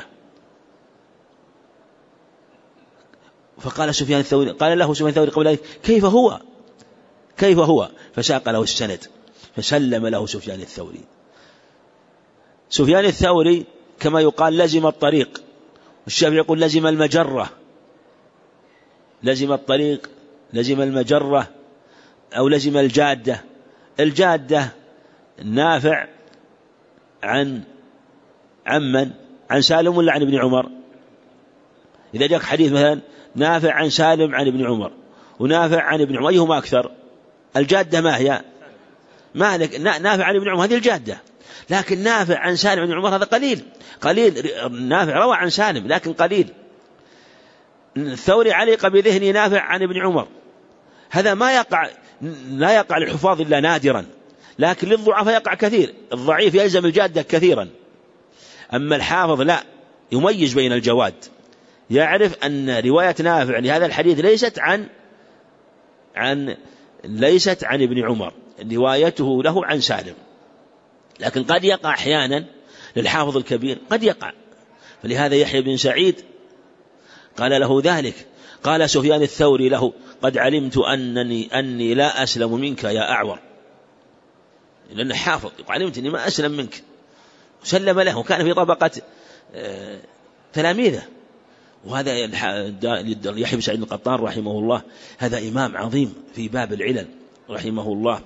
فقال سفيان الثوري قال له سفيان الثوري قبل ذلك كيف هو كيف هو فساق له السند فسلم له سفيان الثوري. سفيان الثوري كما يقال لزم الطريق، والشافعي يقول لزم المجرة، لزم الطريق لزم المجرة أو لزم الجادة. الجادة نافع عن عمن عن سالم ولا عن ابن عمر؟ إذا جاءك حديث مثلا نافع عن سالم عن ابن عمر ونافع عن ابن عمر أيهما أكثر؟ الجادة ما هي؟ مالك نافع عن ابن عمر هذه الجادة، لكن نافع عن سالم عن ابن عمر هذا قليل قليل. نافع روى عن سالم لكن قليل. الثوري علق بذهني نافع عن ابن عمر، هذا ما يقع لا يقع للحفاظ إلا نادرا، لكن للضعف يقع كثير. الضعيف يلزم الجادة كثيرا، أما الحافظ لا، يميز بين الجواد، يعرف أن رواية نافع لهذا الحديث ليست عن عن ليست عن ابن عمر، روايته له عن سالم. لكن قد يقع أحيانا للحافظ الكبير قد يقع، فلهذا يحيى بن سعيد قال له ذلك، قال سفيان الثوري له: قد علمت أنني أني لا أسلم منك يا أعور، لأنه حافظ، علمت أني ما أسلم منك، سلم له، وكان في طبقة تلاميذه. وهذا يحيى بن سعيد القطان رحمه الله هذا إمام عظيم في باب العلل رحمه الله،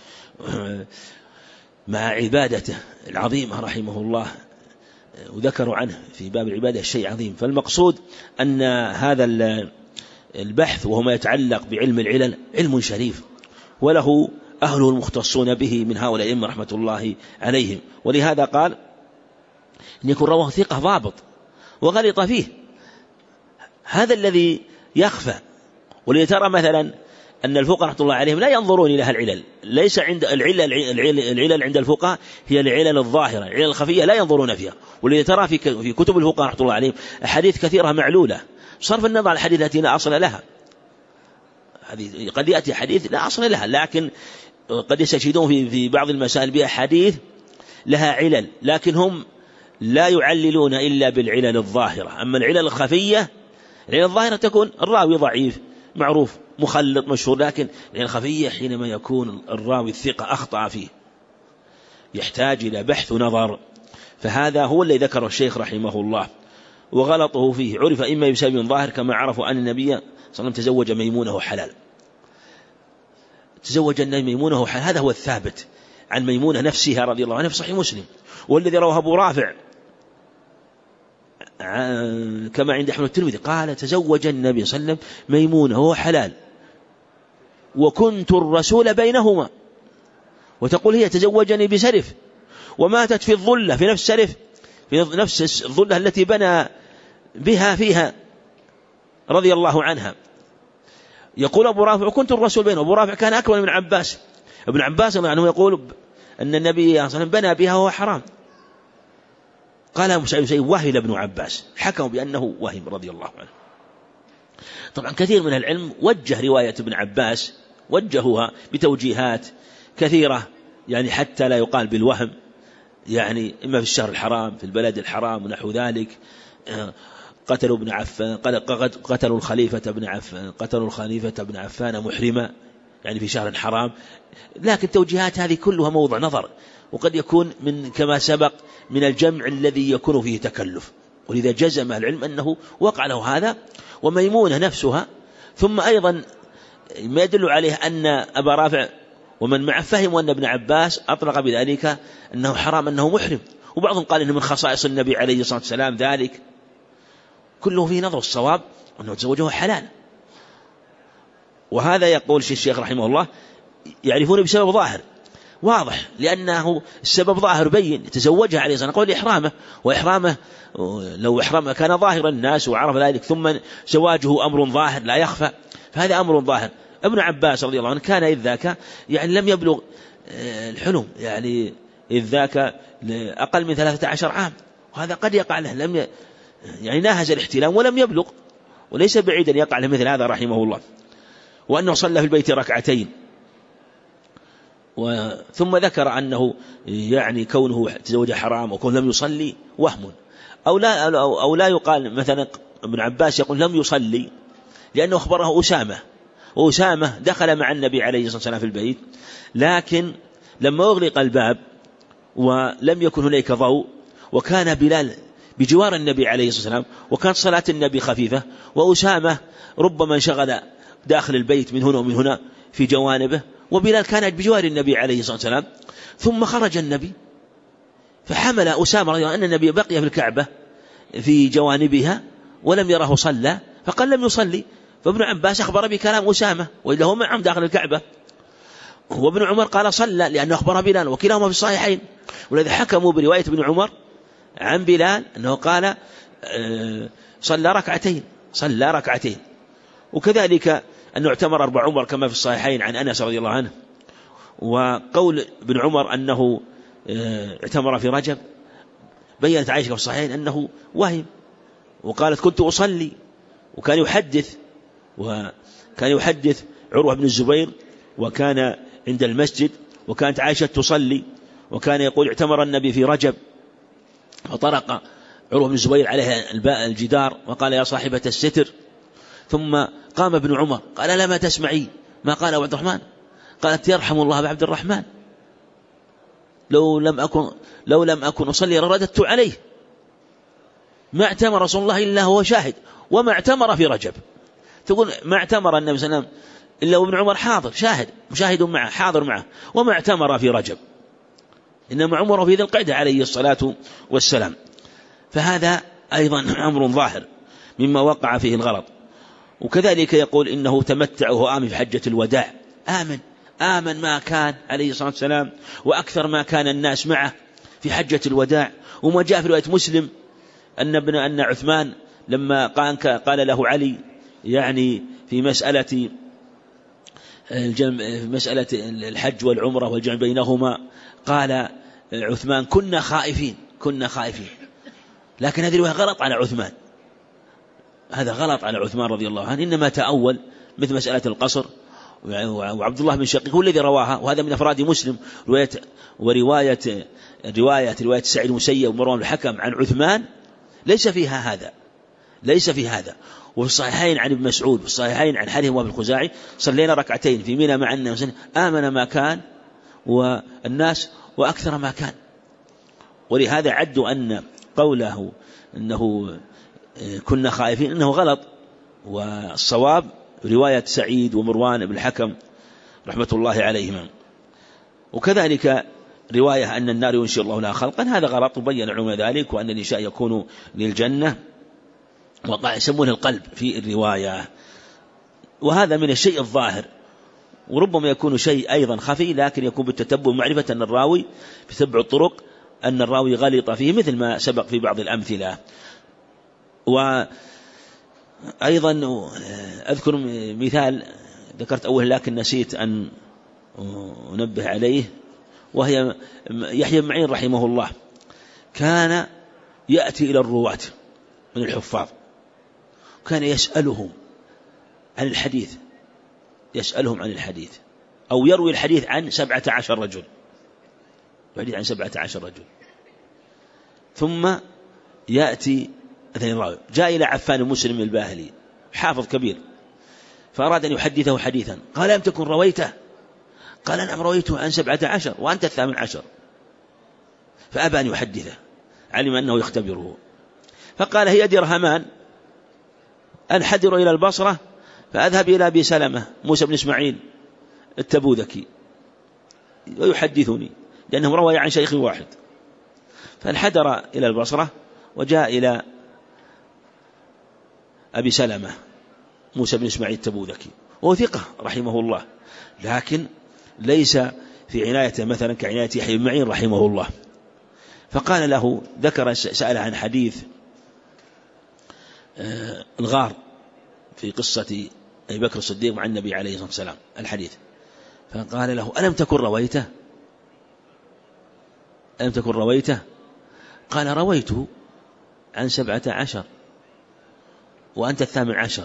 مع عبادته العظيمة رحمه الله، وذكروا عنه في باب العبادة شيء عظيم. فالمقصود أن هذا البحث وهو ما يتعلق بعلم العلل علم شريف، وله أهله المختصون به من هؤلاء الأئمة رحمة الله عليهم. ولهذا قال أن يكون رواه ثقة ضابط وغلط فيه، هذا الذي يخفى. ولترى مثلا أن الفقهاء رحمة الله عليهم لا ينظرون إلى العلل، ليس عند العلل, العلل عند الفقهاء هي العلل الظاهرة، العلل الخفية لا ينظرون فيها. ولترى في في كتب الفقهاء رحمة الله عليهم أحاديث كثيرة معلولة، صرف النظر عن الحديث التي لا أصل لها. هذه قد يأتي حديث لا أصل لها، لكن قد يستشهدون في في بعض المسائل بأحاديث لها علل، لكن هم لا يعللون إلا بالعلل الظاهرة. أما العلل الخفية، العلل الظاهرة تكون الراوي ضعيف معروف مخلط مشهور، لكن العلل الخفية حينما يكون الراوي الثقة أخطأ فيه يحتاج إلى بحث نظر. فهذا هو الذي ذكره الشيخ رحمه الله. وغلطه فيه عرف إما بسبب ظاهر، كما عرفوا أن النبي صلى الله عليه وسلم تزوج ميمونة حلال، تزوج النبي ميمونة حلال، هذا هو الثابت عن ميمونة نفسها رضي الله عنها في صحيح مسلم، والذي رواه أبو رافع كما عند أحمد الترمذي قال: تزوج النبي صلى الله عليه وسلم ميمونة وهو حلال وكنت الرسول بينهما، وتقول هي تزوجني بسرف وماتت في الظلة، في نفس سرف، في نفس الظلة التي بنى بها فيها رضي الله عنها. يقول أبو رافع: وكنت الرسول بينهما. أبو رافع كان أكبر من عباس. ابن عباس عنه يقول أن النبي صلى الله عليه وسلم بنى بها وهو حرام. قال مسعود: وهل ابن عباس، حكموا بأنه وهم رضي الله عنه. طبعا كثير من العلم وجه رواية ابن عباس، وجهوها بتوجيهات كثيرة، يعني حتى لا يقال بالوهم، يعني إما في الشهر الحرام، في البلد الحرام ونحو ذلك. قتلوا ابن عفان، قتلوا الخليفة ابن عفان، قتلوا الخليفة ابن عفان محرما، يعني في شهر حرام. لكن التوجيهات هذه كلها موضع نظر، وقد يكون من كما سبق من الجمع الذي يكون فيه تكلف. ولذا جزم العلم أنه وقع له هذا. وميمونة نفسها. ثم أيضا ما يدل عليه أن أبا رافع ومن معه فهموا أن ابن عباس أطلق بذلك أنه حرام، أنه محرم. وبعضهم قال إنه من خصائص النبي عليه الصلاة والسلام ذلك. كله فيه نظر. الصواب أنه تزوجه حلال. وهذا يقول الشيخ رحمه الله يعرفون بسبب ظاهر واضح، لأنه السبب ظاهر بين، تزوجها عليه الصلاة والسلام، قول إحرامه، وإحرامه لو إحرامه كان ظاهر الناس وعرف ذلك، ثم زواجه أمر ظاهر لا يخفى، فهذا أمر ظاهر. ابن عباس رضي الله عنه كان إذ ذاك يعني لم يبلغ الحلم، يعني إذ ذاك أقل من ثلاثة عشر عام، وهذا قد يقع له، لم ي... يعني ناهز الاحتلام ولم يبلغ، وليس بعيدا يقع له مثل هذا رحمه الله. وأنه صلى في البيت ركعتين. ثم ذكر أنه يعني كونه تزوج حرام وكونه لم يصلي وهم، أو لا, أو لا يقال مثلا ابن عباس يقول لم يصلي لأنه أخبره أسامة، وأسامة دخل مع النبي عليه الصلاة والسلام في البيت، لكن لما أغلق الباب ولم يكن هناك ضوء، وكان بلال بجوار النبي عليه الصلاة والسلام، وكانت صلاة النبي خفيفة، وأسامة ربما انشغل داخل البيت من هنا ومن هنا في جوانبه، وبلال كان بجوار النبي عليه الصلاة والسلام. ثم خرج النبي فحمل أسامة رضي الله عنه أن النبي بقي في الكعبة في جوانبها ولم يره صلى، فقال لم يصلي. فابن عباس أخبر بكلام أسامة وإلا هو معهم داخل الكعبة. وابن عمر قال صلى لأنه أخبر بلال، وكلاهما في الصحيحين. ولذا حكموا برواية ابن عمر عن بلال أنه قال صلى ركعتين، صلى ركعتين. وكذلك أنه اعتمر أربع عمر كما في الصحيحين عن أنس رضي الله عنه. وقول ابن عمر أنه اعتمر في رجب بيّنت عائشة في الصحيحين أنه وهم، وقالت كنت أصلي، وكان يحدث وكان يحدث عروة بن الزبير، وكان عند المسجد، وكانت عائشة تصلي، وكان يقول اعتمر النبي في رجب، فطرق عروة بن الزبير عليها الجدار وقال يا صاحبة الستر، ثم قام ابن عمر قال: لما تسمعي ما قال عبد الرحمن؟ قالت: يرحم الله بعبد الرحمن، لو لم أكن لو لم أكن أصلي لرددت عليه. ما اعتمر رسول الله إلا هو شاهد، وما اعتمر في رجب. تقول ما اعتمر النبي صلى الله عليه وسلم إلا وابن عمر حاضر شاهد مشاهد معه حاضر معه، وما اعتمر في رجب، إنما عمره في ذي القعدة عليه الصلاة والسلام. فهذا أيضا أمر ظاهر مما وقع فيه الغلط. وكذلك يقول إنه تمتع وهو آمن في حجة الوداع، آمن آمن ما كان عليه الصلاة والسلام وأكثر ما كان الناس معه في حجة الوداع. وما جاء في رواية مسلم أن ابن أن عثمان لما قال له علي يعني في مسألة الجمع في مسألة الحج والعمرة والجمع بينهما، قال عثمان: كنا خائفين كنا خائفين. لكن هذه الرواية غلط على عثمان، هذا غلط على عثمان رضي الله عنه، إنما تأول مثل مسألة القصر. وعبد الله بن شقيق هو الذي رواها، وهذا من أفراد مسلم. رواية ورواية رواية رواية سعيد المسيب ومروان الحكم عن عثمان ليس فيها هذا ليس في هذا. وفي الصحيحين عن ابن مسعود، في الصحيحين عن حديث وابن الخزاعي: صلينا ركعتين في منى مع النبي آمن ما كان والناس وأكثر ما كان. ولهذا عدوا أن قوله أنه كنا خائفين إنه غلط، والصواب رواية سعيد ومروان بن الحكم رحمة الله عليهما. وكذلك رواية أن النار ينشئ الله لها خلقا، هذا غلط وبين العلماء ذلك، وأن النشاء يكون للجنة، وقع يسمونه القلب في الرواية. وهذا من الشيء الظاهر، وربما يكون شيء أيضا خفي، لكن يكون بالتتبع ومعرفة أن الراوي بتتبع الطرق أن الراوي غلط فيه، مثل ما سبق في بعض الأمثلة. وأيضا أذكر مثال ذكرت أول لكن نسيت أن أنبه عليه، وهي يحيى بن معين رحمه الله كان يأتي إلى الرواة من الحفاظ، كان يسألهم عن الحديث يسألهم عن الحديث أو يروي الحديث عن سبعة عشر رجل الحديث عن سبعة عشر رجل ثم يأتي راوي جاء إلى عفان مسلم الباهلي حافظ كبير، فأراد أن يحدثه حديثا، قال: لم تكن رويته؟ قال: نعم رويته عن سبعة عشر وأنت الثامن عشر. فأبى أن يحدثه، علم أنه يختبره، فقال: هي درهمان أنحدر إلى البصرة فأذهب إلى أبي سلمة موسى بن إسماعيل التبوذكي ويحدثني، لأنه روى عن شيخ واحد. فانحدر إلى البصرة وجاء إلى أبي سلمة موسى بن إسماعيل التبوذكي، وهو ثقة رحمه الله، لكن ليس في عناية مثلا كعناية يحيى بن معين رحمه الله. فقال له، ذكر سأل عن حديث الغار في قصة أبي بكر الصديق مع النبي عليه الصلاة والسلام الحديث، فقال له: ألم تكن رويته؟ ألم تكن رويته؟ قال: رويته عن سبعة عشر وأنت الثامن عشر.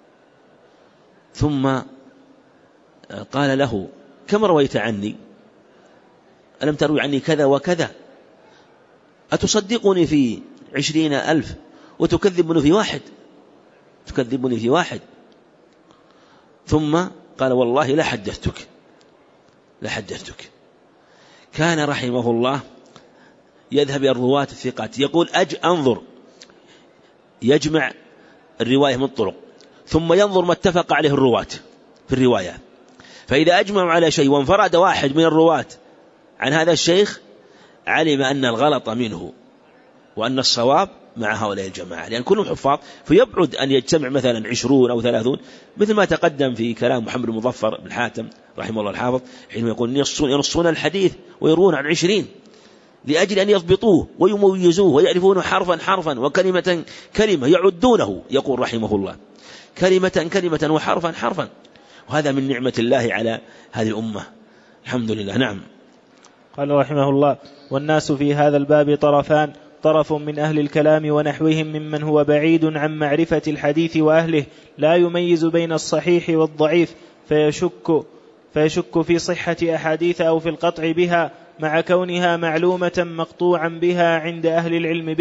ثم قال له: كم رويت عني؟ ألم تروي عني كذا وكذا؟ أتصدقني في عشرين ألف وتكذبني في واحد تكذبني في واحد ثم قال: والله لا حدثتك لا حدثتك. كان رحمه الله يذهب إلى الرواة الثقات، يقول: أج أنظر يجمع الرواية من الطرق، ثم ينظر ما اتفق عليه الرواة في الرواية، فإذا أجمعوا على شيء وانفرد واحد من الرواة عن هذا الشيخ علم أن الغلط منه وأن الصواب مع هؤلاء الجماعة، لأن كلهم حفاظ، فيبعد أن يجتمع مثلا عشرون أو ثلاثون، مثل ما تقدم في كلام محمد بن مظفر بن حاتم رحمه الله الحافظ حينما يقول: ينصون الحديث ويروون عن عشرين لأجل أن يضبطوه ويميزوه ويعرفونه حرفا حرفا وكلمة كلمة، يعدونه، يقول رحمه الله كلمة كلمة وحرفا حرفا. وهذا من نعمة الله على هذه الأمة، الحمد لله. نعم. قال رحمه الله: والناس في هذا الباب طرفان، طرف من أهل الكلام ونحوهم ممن هو بعيد عن معرفة الحديث وأهله، لا يميز بين الصحيح والضعيف، فيشك, فيشك في صحة أحاديث أو في القطع بها، مع كونها معلومة مقطوعا بها عند أهل العلم به،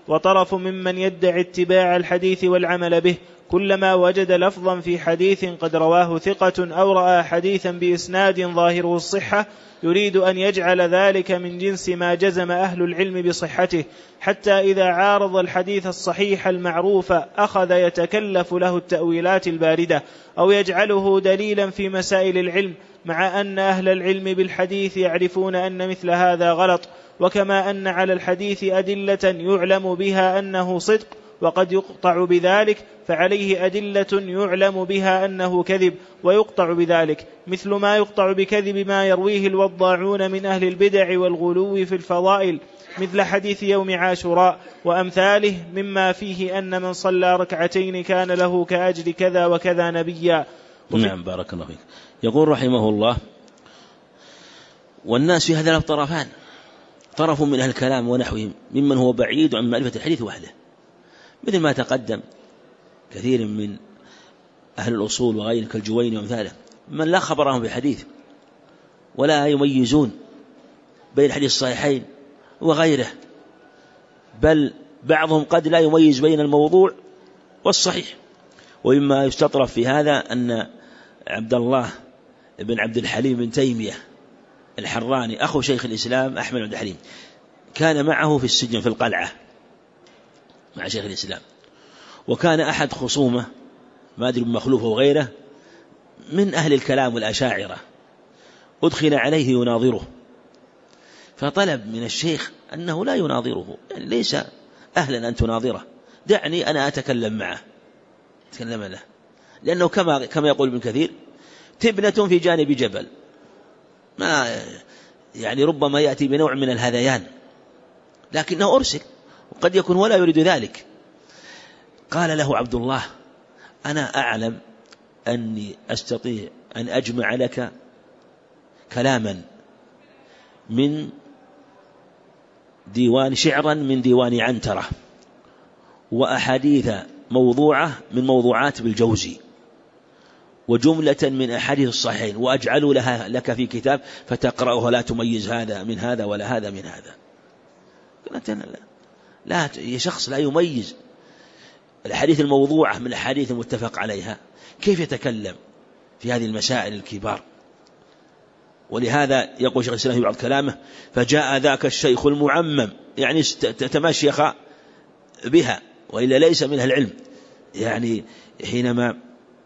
وطرف ممن يدعي اتباع الحديث والعمل به كلما وجد لفظا في حديث قد رواه ثقة أو رأى حديثا بإسناد ظاهره الصحة يريد أن يجعل ذلك من جنس ما جزم أهل العلم بصحته، حتى إذا عارض الحديث الصحيح المعروف أخذ يتكلف له التأويلات الباردة أو يجعله دليلا في مسائل العلم، مع أن أهل العلم بالحديث يعرفون أن مثل هذا غلط. وكما أن على الحديث أدلة يعلم بها أنه صدق وقد يقطع بذلك، فعليه أدلة يعلم بها أنه كذب ويقطع بذلك، مثل ما يقطع بكذب ما يرويه الوضاعون من أهل البدع والغلو في الفضائل، مثل حديث يوم عاشوراء وأمثاله، مما فيه أن من صلى ركعتين كان له كأجر كذا وكذا نبيا. نعم، بارك الله فيك. يقول رحمه الله: والناس في هذا الطرفان، طرف من أهل الكلام ونحوهم ممن هو بعيد عن معرفة الحديث وأهله، مثل ما تقدم كثير من أهل الأصول وغيره كالجويني وأمثاله، من لا خبرهم بحديث ولا يميزون بين الحديث الصحيحين وغيره، بل بعضهم قد لا يميز بين الموضوع والصحيح. ومما يستطرف في هذا أن عبد الله بن عبد الحليم بن تيمية الحراني أخو شيخ الإسلام أحمد بن عبد الحليم كان معه في السجن في القلعة مع شيخ الإسلام، وكان أحد خصومه ما أدري بمخلوفه وغيره من أهل الكلام والأشاعرة أدخل عليه يناظره، فطلب من الشيخ أنه لا يناظره، يعني ليس أهلا أن تناظره، دعني أنا أتكلم معه، تكلم له، لأنه كما كما يقول ابن كثير: تبنة في جانب جبل، ما يعني ربما يأتي بنوع من الهذيان، لكنه أرسل وقد يكون ولا يريد ذلك. قال له عبد الله: أنا أعلم أني أستطيع أن أجمع لك كلاما من ديوان شعرا من ديوان عنترة، وأحاديث موضوعة من موضوعات بالجوزي، وجملة من أحاديث الصحيحين، وأجعل لها لك في كتاب فتقرأه لا تميز هذا من هذا ولا هذا من هذا. قلت أنا لا, لا يا شخص لا يميز الحديث الموضوعة من الحديث المتفق عليها، كيف يتكلم في هذه المسائل الكبار؟ ولهذا يقول شيخ الإسلام في بعض كلامه: فجاء ذاك الشيخ المعمم، يعني تمشيخ بها وإلا ليس منها العلم، يعني حينما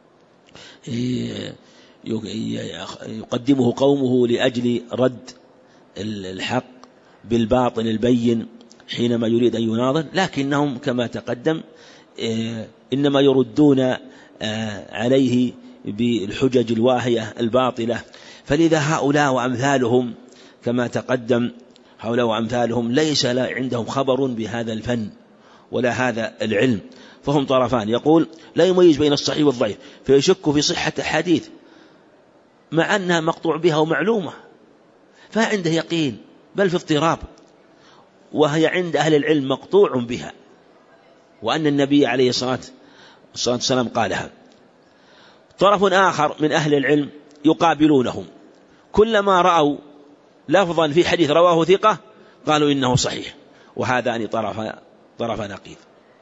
يقدمه قومه لأجل رد الحق بالباطل البين حينما يريد أن يناظر، لكنهم كما تقدم إنما يردون عليه بالحجج الواهية الباطلة. فلذا هؤلاء وأمثالهم كما تقدم، هؤلاء وأمثالهم ليس عندهم خبر بهذا الفن ولا هذا العلم، فهم طرفان. يقول: لا يميز بين الصحيح والضعيف، فيشك في صحة الحديث مع أنها مقطوع بها ومعلومة، فعنده يقين بل في اضطراب، وهي عند أهل العلم مقطوع بها، وأن النبي عليه الصلاة والسلام قالها. طرف آخر من أهل العلم يقابلونهم، كلما رأوا لفظا في حديث رواه ثقة قالوا إنه صحيح، وهذان طرف طرف نقيض.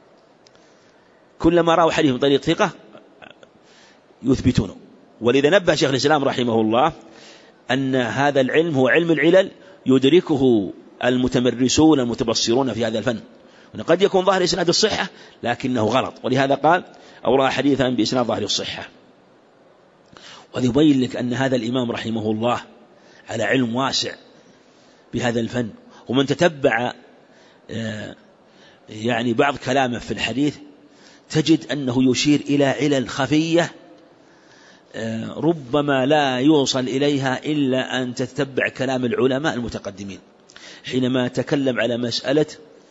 كلما رأوا حديث من طريق ثقة يثبتونه. ولذا نبه شيخ الإسلام رحمه الله أن هذا العلم هو علم العلل يدركه المتمرسون المتبصرون في هذا الفن، قد يكون ظاهر إسناد الصحة لكنه غلط، ولهذا قال: أو رأى حديثا بإسناد ظاهر الصحة. ويبين لك أن هذا الإمام رحمه الله على علم واسع بهذا الفن، ومن تتبع يعني بعض كلامه في الحديث تجد أنه يشير إلى علل خفية ربما لا يوصل إليها إلا أن تتبع كلام العلماء المتقدمين، حينما تكلم على مسألة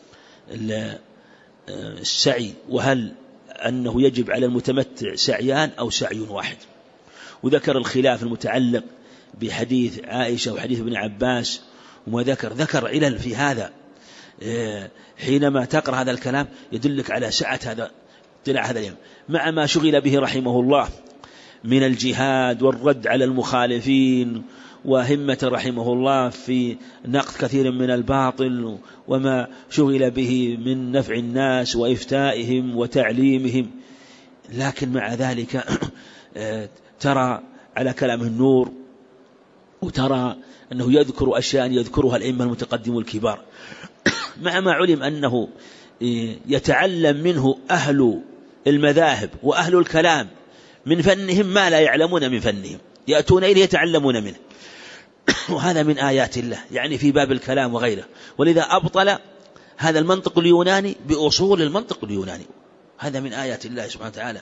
السعي، وهل أنه يجب على المتمتع سعيان أو سعي واحد، وذكر الخلاف المتعلق بحديث عائشة وحديث ابن عباس، وما ذكر ذكر علل في هذا. حينما تقرأ هذا الكلام يدلك على سعة هذا طلع هذا اليوم، مع ما شغل به رحمه الله من الجهاد والرد على المخالفين وهمة رحمه الله في نقد كثير من الباطل وما شغل به من نفع الناس وإفتائهم وتعليمهم، لكن مع ذلك ترى على كلامه النور، وترى أنه يذكر أشياء يذكرها الأئمة المتقدمون الكبار، مع ما علم أنه يتعلم منه أهل المذاهب وأهل الكلام من فنهم ما لا يعلمون من فنهم، يأتون إليه يتعلمون منه، وهذا من آيات الله يعني في باب الكلام وغيره. ولذا أبطل هذا المنطق اليوناني بأصول المنطق اليوناني، هذا من آيات الله سبحانه وتعالى.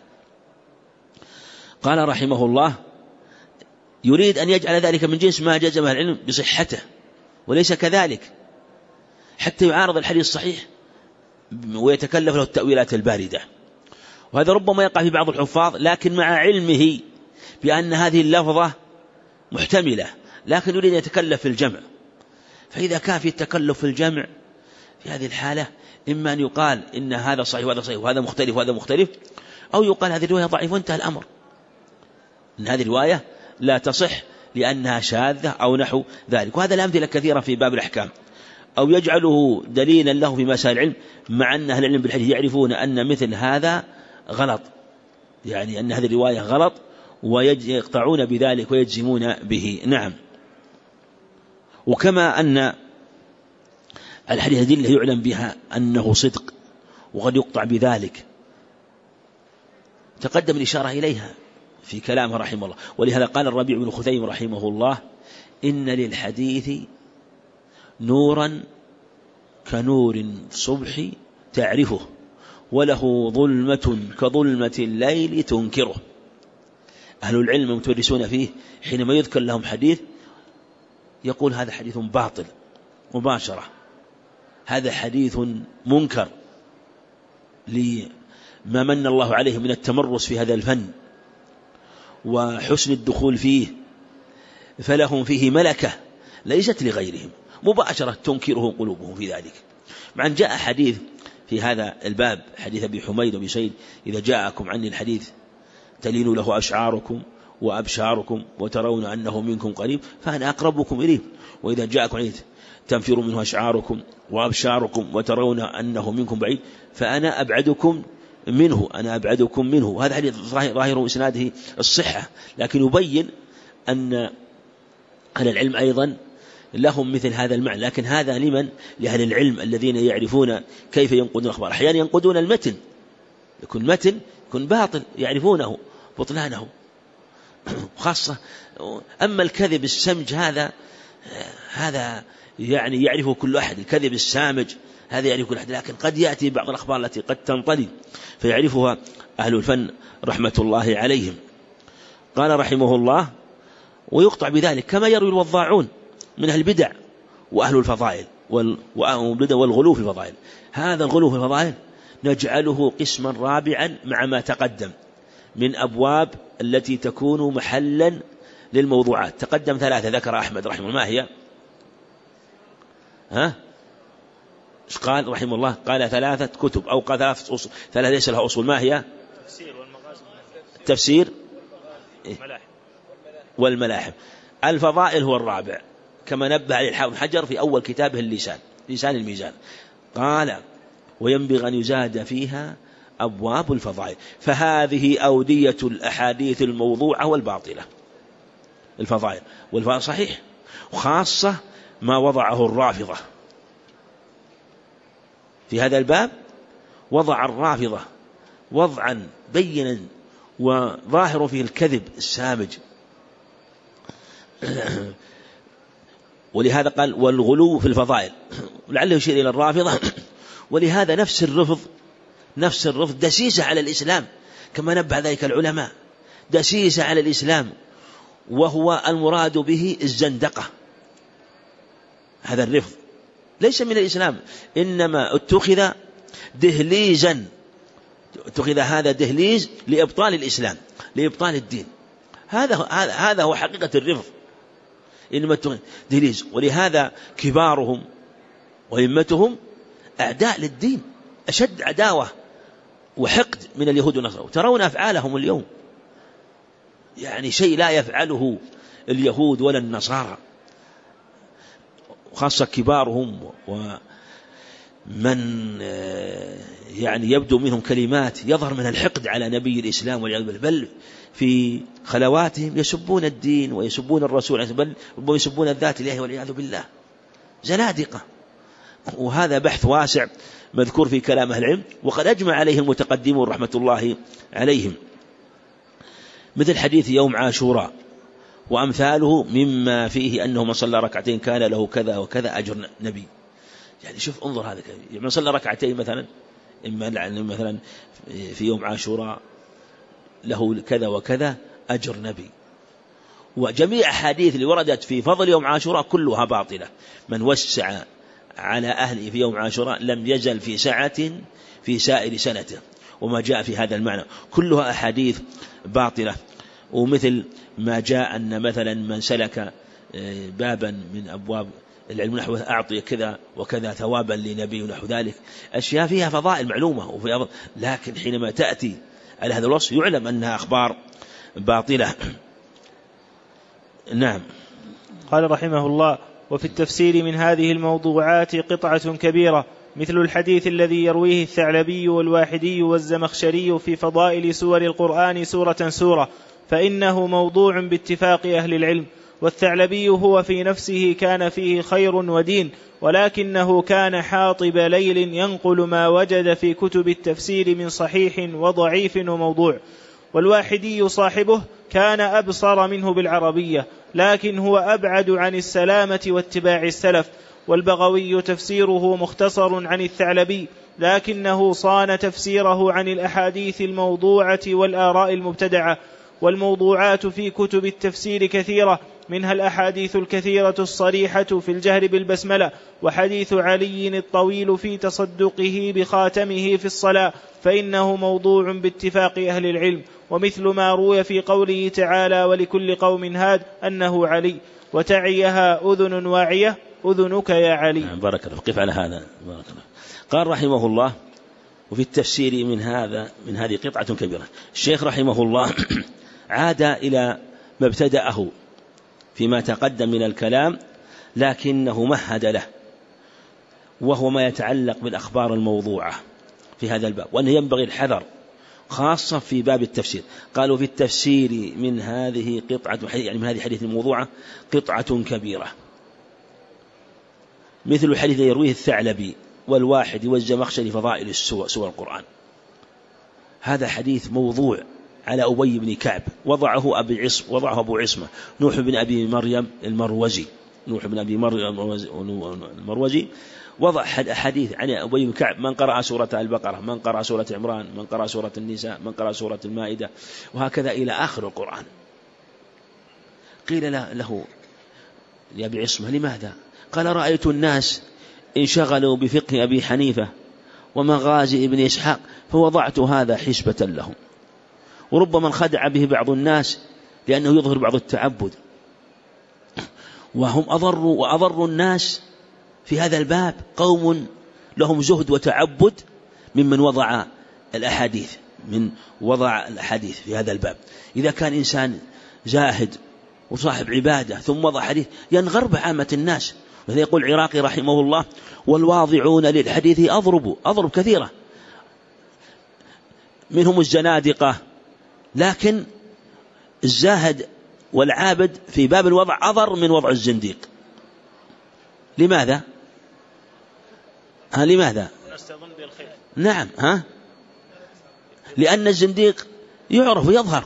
قال رحمه الله: يريد أن يجعل ذلك من جنس ما جزم العلم بصحته، وليس كذلك حتى يعارض الحديث الصحيح ويتكلف له التأويلات الباردة. وهذا ربما يقع في بعض الحفاظ لكن مع علمه بأن هذه اللفظة محتملة، لكن يريد أن يتكلف في الجمع. فإذا كان في التكلف في الجمع في هذه الحالة إما أن يقال إن هذا صحيح وهذا صحيح وهذا مختلف وهذا مختلف، أو يقال هذه الرواية ضعيف وانتهى الأمر، إن هذه الرواية لا تصح لأنها شاذة أو نحو ذلك. وهذا الأمثلة كثيرة في باب الأحكام. أو يجعله دليلا له في مسائل العلم، مع أن أهل العلم بالحديث يعرفون أن مثل هذا غلط، يعني أن هذه الرواية غلط ويقطعون بذلك ويجزمون به. نعم. وكما أن الحديث أدلة يعلم بها أنه صدق وقد يقطع بذلك، تقدم الإشارة إليها في كلامه رحمه الله. ولهذا قال الربيع بن خثيم رحمه الله: إن للحديث نورا كنور الصبح تعرفه، وله ظلمة كظلمة الليل تنكره. أهل العلم متورسون فيه حينما يذكر لهم حديث يقول هذا حديث باطل مباشرة، هذا حديث منكر لما من الله عليه من التمرس في هذا الفن وحسن الدخول فيه، فلهم فيه ملكة ليست لغيرهم، مباشرة تنكره قلوبهم في ذلك. مع أن جاء حديث في هذا الباب، حديث أبي حميد وأبي سعيد: إذا جاءكم عني الحديث تلين له أشعاركم وأبشاركم وترون أنه منكم قريب فأنا أقربكم إليه، وإذا جاءكم حديث تنفر منه أشعاركم وأبشاركم وترون أنه منكم بعيد فأنا أبعدكم منه أنا أبعدكم منه. هذا حديث ظاهر إسناده الصحة، لكن يبين أن أهل العلم أيضا لهم مثل هذا المعنى، لكن هذا لمن؟ لأهل العلم الذين يعرفون كيف ينقدون الأخبار. أحيانا ينقدون المتن، يكون متن يكون باطل يعرفونه بطلانه خاصة. أما الكذب السمج هذا هذا يعني يعرفه كل أحد، الكذب السامج هذا يعرفه كل أحد، لكن قد يأتي بعض الأخبار التي قد تنطلي فيعرفها أهل الفن رحمة الله عليهم. قال رحمه الله: ويقطع بذلك كما يروي الوضاعون من أهل البدع وأهل الفضائل والغلو في الفضائل. هذا الغلو في الفضائل نجعله قسما رابعا مع ما تقدم من أبواب التي تكون محلا للموضوعات. تقدم ثلاثة ذكر أحمد رحمه الله، ما هي؟ ها؟ إيش قال رحمه الله؟ قال ثلاثة كتب أو قال ثلاثة أصول، ثلاثة ليس لها أصول. ما هي؟ التفسير والمغازي التفسير والملاحم. الفضائل هو الرابع كما نبه عليه الحافظ حجر في أول كتابه اللسان، لسان الميزان، قال: وينبغي أن يزاد فيها أبواب الفضائل، فهذه أودية الأحاديث الموضوعة والباطلة. الفضائل والفضائل صحيح، وخاصة ما وضعه الرافضة في هذا الباب. وضع الرافضة وضعا بينا وظاهر فيه الكذب السامج، ولهذا قال: والغلو في الفضائل، لعله يشير إلى الرافضة. ولهذا نفس الرفض نفس الرفض دسيسة على الإسلام، كما نبه ذلك العلماء، دسيسة على الإسلام، وهو المراد به الزندقة. هذا الرفض ليس من الإسلام، إنما اتخذ دهليزا، اتخذ هذا دهليز لإبطال الإسلام، لإبطال الدين. هذا هذا هو حقيقة الرفض، إنما اتخذ دهليز. ولهذا كبارهم وإمتهم أعداء للدين، أشد عداوة وحقد من اليهود والنصارى. ترون أفعالهم اليوم، يعني شيء لا يفعله اليهود ولا النصارى، خاصة كبارهم ومن يعني يبدو منهم كلمات يظهر من الحقد على نبي الإسلام والعياذ بالله، بل في خلواتهم يسبون الدين ويسبون الرسول، بل ويسبون الذات الله والعياذ بالله، زنادقة. وهذا بحث واسع مذكور في كلام أهل العلم، وقد أجمع عليه المتقدمون رحمة الله عليهم، مثل حديث يوم عاشوراء وأمثاله مما فيه أنه من صلى ركعتين كان له كذا وكذا أجر نبي. يعني شوف انظر هذا، يعني من صلى ركعتين مثلا إما مثلا في يوم عاشوراء له كذا وكذا أجر نبي. وجميع حديث اللي وردت في فضل يوم عاشوراء كلها باطلة. من وسع على أهله في يوم عاشوراء لم يزل في سعة في سائر سنته، وما جاء في هذا المعنى كلها أحاديث باطلة. ومثل ما جاء أن مثلا من سلك بابا من أبواب العلم نحو أعطي كذا وكذا ثوابا لنبي نحو ذلك، أشياء فيها فضائل معلومة وفي، لكن حينما تأتي على هذا الوصف يعلم أنها أخبار باطلة. نعم. قال رحمه الله: وفي التفسير من هذه الموضوعات قطعة كبيرة، مثل الحديث الذي يرويه الثعلبي والواحدي والزمخشري في فضائل سور القرآن سورة سورة، فإنه موضوع باتفاق أهل العلم. والثعلبي هو في نفسه كان فيه خير ودين، ولكنه كان حاطب ليل ينقل ما وجد في كتب التفسير من صحيح وضعيف وموضوع. والواحدي صاحبه كان أبصر منه بالعربية، لكن هو أبعد عن السلامة واتباع السلف. والبغوي تفسيره مختصر عن الثعلبي، لكنه صان تفسيره عن الأحاديث الموضوعة والآراء المبتدعة. والموضوعات في كتب التفسير كثيرة، منها الأحاديث الكثيرة الصريحة في الجهر بالبسملة، وحديث علي الطويل في تصدقه بخاتمه في الصلاة، فإنه موضوع باتفاق أهل العلم. ومثل ما روي في قوله تعالى: ولكل قوم هاد، أنه علي، وتعيها أذن واعية، أذنك يا علي. بارك الله. قف على هذا. بارك الله. قال رحمه الله: وفي التفسير من هذا من هذه قطعة كبيرة. الشيخ رحمه الله عاد إلى ما ابتدأه فيما تقدم من الكلام، لكنه مهد له، وهو ما يتعلق بالأخبار الموضوعة في هذا الباب، وأنه ينبغي الحذر خاصة في باب التفسير. قالوا: في التفسير من هذه قطعة، يعني من هذه الحديث الموضوعة قطعة كبيرة، مثل الحديث يرويه الثعلبي والواحد والزمخشري فضائل سور القرآن. هذا حديث موضوع على أبي بن كعب، وضعه أبي عصم وضعه أبو عصمة نوح بن أبي مريم المروزي نوح بن أبي مريم المروزي وضع حديث عن أبي بن كعب: من قرأ سورة البقرة، من قرأ سورة عمران، من قرأ سورة النساء، من قرأ سورة المائدة، وهكذا إلى آخر القرآن. قيل له يا أبي عصمة: لماذا؟ قال: رأيت الناس انشغلوا بفقه أبي حنيفة ومغازي ابن إسحاق، فوضعت هذا حسبة لهم. وربما انخدع به بعض الناس لأنه يظهر بعض التعبد، وهم أضروا وأضر الناس في هذا الباب قوم لهم زهد وتعبد ممن وضع الأحاديث من وضع الأحاديث في هذا الباب. إذا كان إنسان زاهد وصاحب عبادة ثم وضع حديث ينغر بعامة الناس. وهذا يقول العراقي رحمه الله: والواضعون للحديث أضربوا أضرب كثيرة، منهم الزنادقة، لكن الزاهد والعابد في باب الوضع أضر من وضع الزنديق. لماذا؟ ها لماذا؟ نستظن بالخير. نعم، ها لأن الزنديق يعرف ويظهر،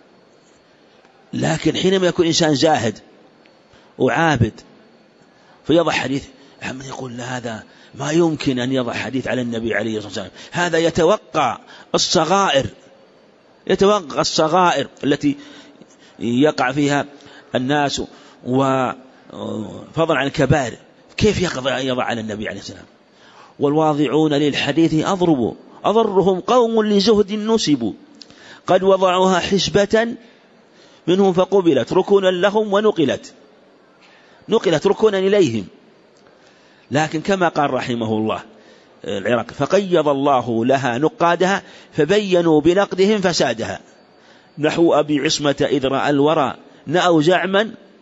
لكن حينما يكون إنسان زاهد وعابد فيضع حديث، أحمد يقول: هذا ما يمكن أن يضع حديث على النبي عليه الصلاة والسلام، هذا يتوقع الصغائر يتوقع الصغائر التي يقع فيها الناس، وفضلا عن الكبائر، كيف يضع على النبي عليه السلام؟ والواضعون للحديث أضربوا أضرهم قوم لزهد نسبوا، قد وضعوها حسبة منهم فقبلت ركونا لهم ونقلت نقلت ركونا إليهم. لكن كما قال رحمه الله العراقي: فقيض الله لها نقادها فبينوا بنقدهم فسادها، نحو أبي عصمة إذ رأى الورى نأوا زعما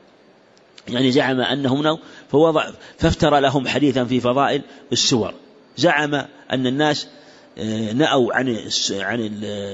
يعني زعم أنهم نو فوضع فافترى لهم حديثا في فضائل السور. زعم أن الناس نأوا عن عن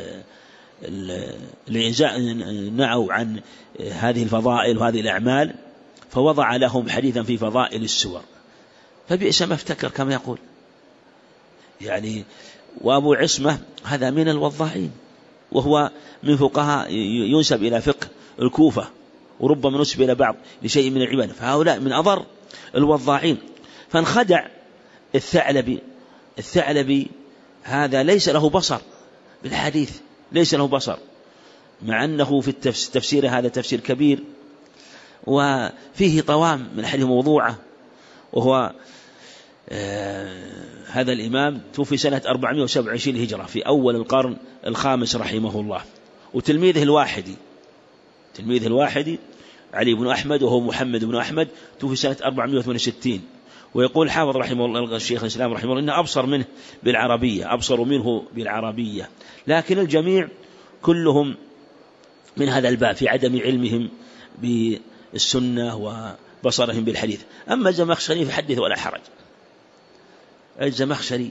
نأوا عن هذه الفضائل وهذه الأعمال، فوضع لهم حديثا في فضائل السور، فبئس ما افتكر كما يقول يعني. وأبو عصمة هذا من الوضاعين، وهو من فقهاء ينسب إلى فقه الكوفة، وربما نسب إلى بعض لشيء من العبادة، فهؤلاء من أضر الوضاعين. فانخدع الثعلبي. الثعلبي هذا ليس له بصر بالحديث، ليس له بصر، مع أنه في التفسير هذا تفسير كبير وفيه طوام من حديث موضوعة. وهو آه هذا الإمام توفي سنة أربعمائة وسبعة وعشرين هجرة في أول القرن الخامس رحمه الله. وتلميذه الواحدي تلميذه الواحدي علي بن أحمد، وهو محمد بن أحمد، توفي سنة أربعمائة وثمانية وستين. ويقول حافظ رحمه الله الشيخ الإسلام رحمه الله إنه أبصر منه بالعربية أبصر منه بالعربية لكن الجميع كلهم من هذا الباب في عدم علمهم بالسنة وبصرهم بالحديث. أما الزمخشري فحدث ولا حرج. الزمخشري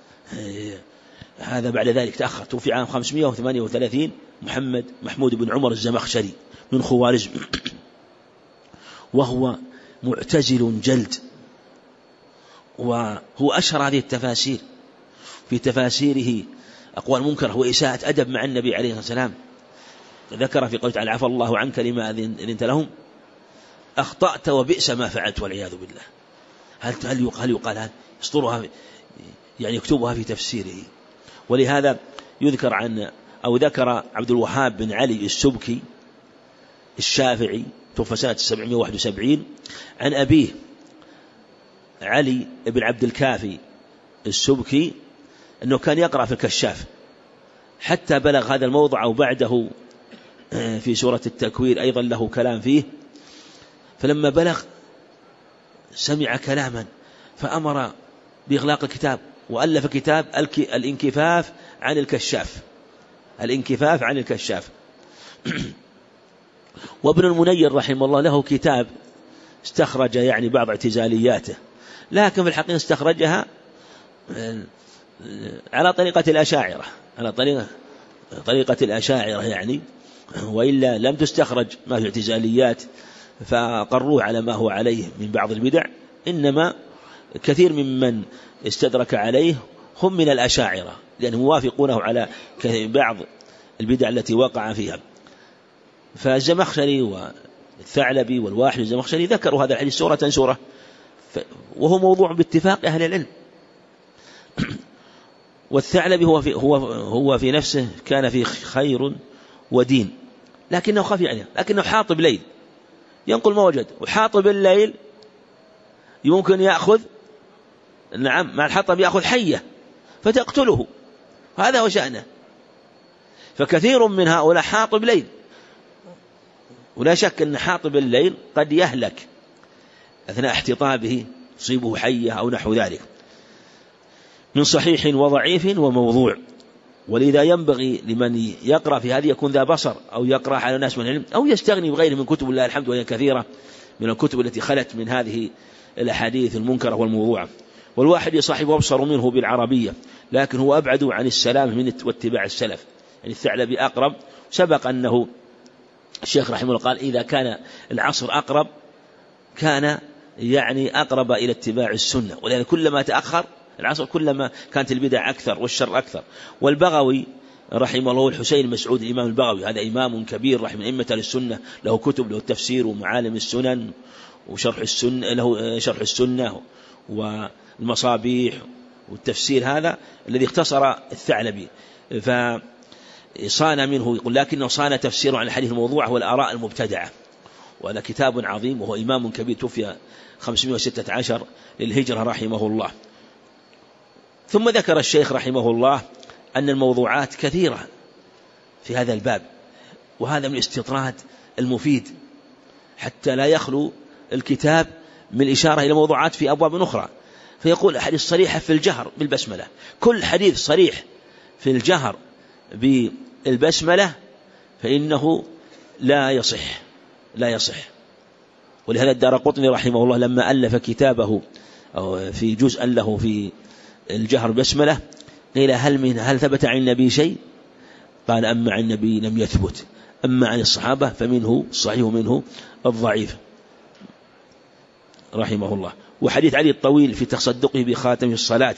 هذا بعد ذلك تأخر، توفي عام خمسمائة وثمانية وثلاثين، محمد محمود بن عمر الزمخشري من خوارزم، وهو معتزل جلد، وهو أشهر هذه التفاسير. في تفاسيره أقوال منكرة وإساءة أدب مع النبي عليه الصلاة والسلام. ذكر في قوله تعالى عفى الله عنك لما أذنت لهم أخطأت وبئس ما فعلت والعياذ بالله. هل هل يقال يقال هذا يسطرها يعني يكتبها في تفسيره. ولهذا يذكر عن أو ذكر عبد الوهاب بن علي السبكي الشافعي توفى سنة سبعمائة وواحد وسبعين عن أبيه علي بن عبد الكافي السبكي أنه كان يقرأ في الكشاف حتى بلغ هذا الموضع أو بعده في سورة التكوير أيضا له كلام فيه. فلما بلغ سمع كلاما فأمر بإغلاق الكتاب وألف كتاب الانكفاف عن الكشاف الانكفاف عن الكشاف. وابن المنير رحمه الله له كتاب استخرج يعني بعض اعتزالياته، لكن في الحقيقة استخرجها على طريقة الأشاعرة على طريقة طريقة الأشاعرة يعني، وإلا لم تستخرج ما في اعتزاليات فقروه على ما هو عليه من بعض البدع. إنما كثير ممن استدرك عليه هم من الأشاعرة لأنهم موافقونه على بعض البدع التي وقع فيها. فالزمخشري والثعلبي والواحد الزمخشري ذكروا هذا الحديث سورة سورة، وهو موضوع باتفاق أهل العلم. والثعلبي هو في, هو, هو في نفسه كان في خير ودين، لكنه خفي عنه، لكنه حاطب ليل ينقل ما وجد، وحاطب الليل يمكن يأخذ نعم مع الحطب يأخذ حية فتقتله، هذا هو شأنه. فكثير من هؤلاء حاطب ليل، ولا شك أن حاطب الليل قد يهلك أثناء احتطابه تصيبه حية أو نحو ذلك. من صحيح وضعيف وموضوع. ولذا ينبغي لمن يقرأ في هذه يكون ذا بصر، أو يقرأ على الناس من العلم، أو يستغني بغيره من كتب الله الحمد، وهي كثيرة من الكتب التي خلت من هذه الأحاديث المنكرة والموضوعة. والواحد يصاحب أبصر منه بالعربية، لكن هو أبعد عن السلام من واتباع السلف. يعني الثعلبي أقرب، سبق أنه الشيخ رحمه الله قال إذا كان العصر أقرب كان يعني أقرب إلى اتباع السنة، ولأن كلما تأخر العصر كلما كانت البدع أكثر والشر أكثر. والبغوي رحمه الله الحسين المسعود الإمام البغوي هذا إمام كبير رحمه أئمة للسنة، له كتب، له التفسير ومعالم السنن وشرح السنة، له شرح السنة والمصابيح والتفسير، هذا الذي اختصر الثعلبي. فصان منه يقول لكنه صان تفسيره عن الحديث الموضوع والآراء المبتدعة، وهذا كتاب عظيم، وهو إمام كبير توفي خمسمائة وستة عشر للهجرة رحمه الله. ثم ذكر الشيخ رحمه الله أن الموضوعات كثيرة في هذا الباب، وهذا من الاستطراد المفيد حتى لا يخلو الكتاب من الإشارة إلى موضوعات في أبواب أخرى. فيقول حديث صريحة في الجهر بالبسملة، كل حديث صريح في الجهر بالبسملة فإنه لا يصح لا يصح ولهذا الدارقطني رحمه الله لما ألف كتابه أو في جزء له في الجهر بسملة قيل هل من هل ثبت عن النبي شيء؟ قال أما عن النبي لم يثبت، أما عن الصحابة فمنه الصحيح ومنه الضعيف رحمه الله. وحديث علي الطويل في تصدقه بخاتم الصلاة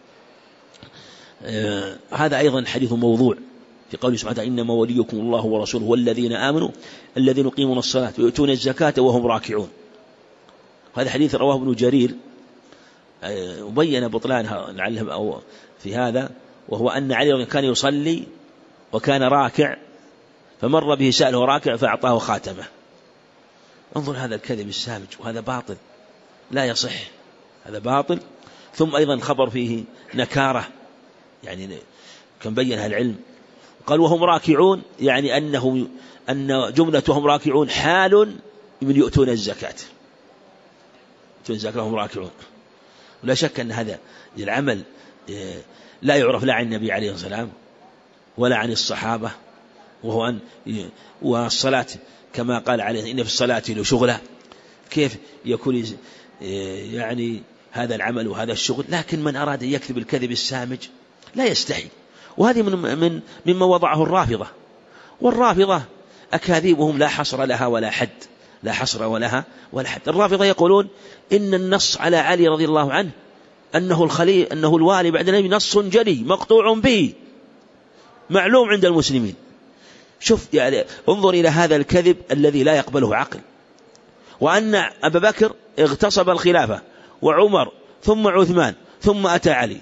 آه هذا أيضا حديث موضوع في قوله سبحانه إنما وليكم الله ورسوله والذين آمنوا الذين يقيمون الصلاة ويؤتون الزكاة وهم راكعون. هذا حديث رواه ابن جرير آه وبين بطلانها لعله أو في هذا، وهو أن علي كان يصلي وكان راكع فمر به سأله راكع فأعطاه خاتمه. انظر هذا الكذب السامج، وهذا باطل لا يصح، هذا باطل. ثم أيضا خبر فيه نكارة، يعني كان بينها العلم قال وهم راكعون، يعني أنهم أن جملتهم راكعون حال من يؤتون الزكاة، يؤتون الزكاة وهم راكعون. ولا شك أن هذا العمل لا يعرف لا عن النبي عليه الصلاة والسلام ولا عن الصحابة، وهو أن والصلاة كما قال عليه إن في الصلاة لشغلة، كيف يكون يعني هذا العمل وهذا الشغل؟ لكن من أراد أن يكذب الكذب السامج لا يستحي، وهذه من من مما وضعه الرافضة. والرافضة أكاذيبهم لا حصر لها ولا حد، لا حصر ولها ولا حد. الرافضة يقولون إن النص على علي رضي الله عنه أنه الخليل أنه الوالي بعد النبي نص جلي مقطوع به معلوم عند المسلمين. شوف يعني انظر إلى هذا الكذب الذي لا يقبله عقل. وأن أبا بكر اغتصب الخلافة وعمر ثم عثمان ثم أتى علي،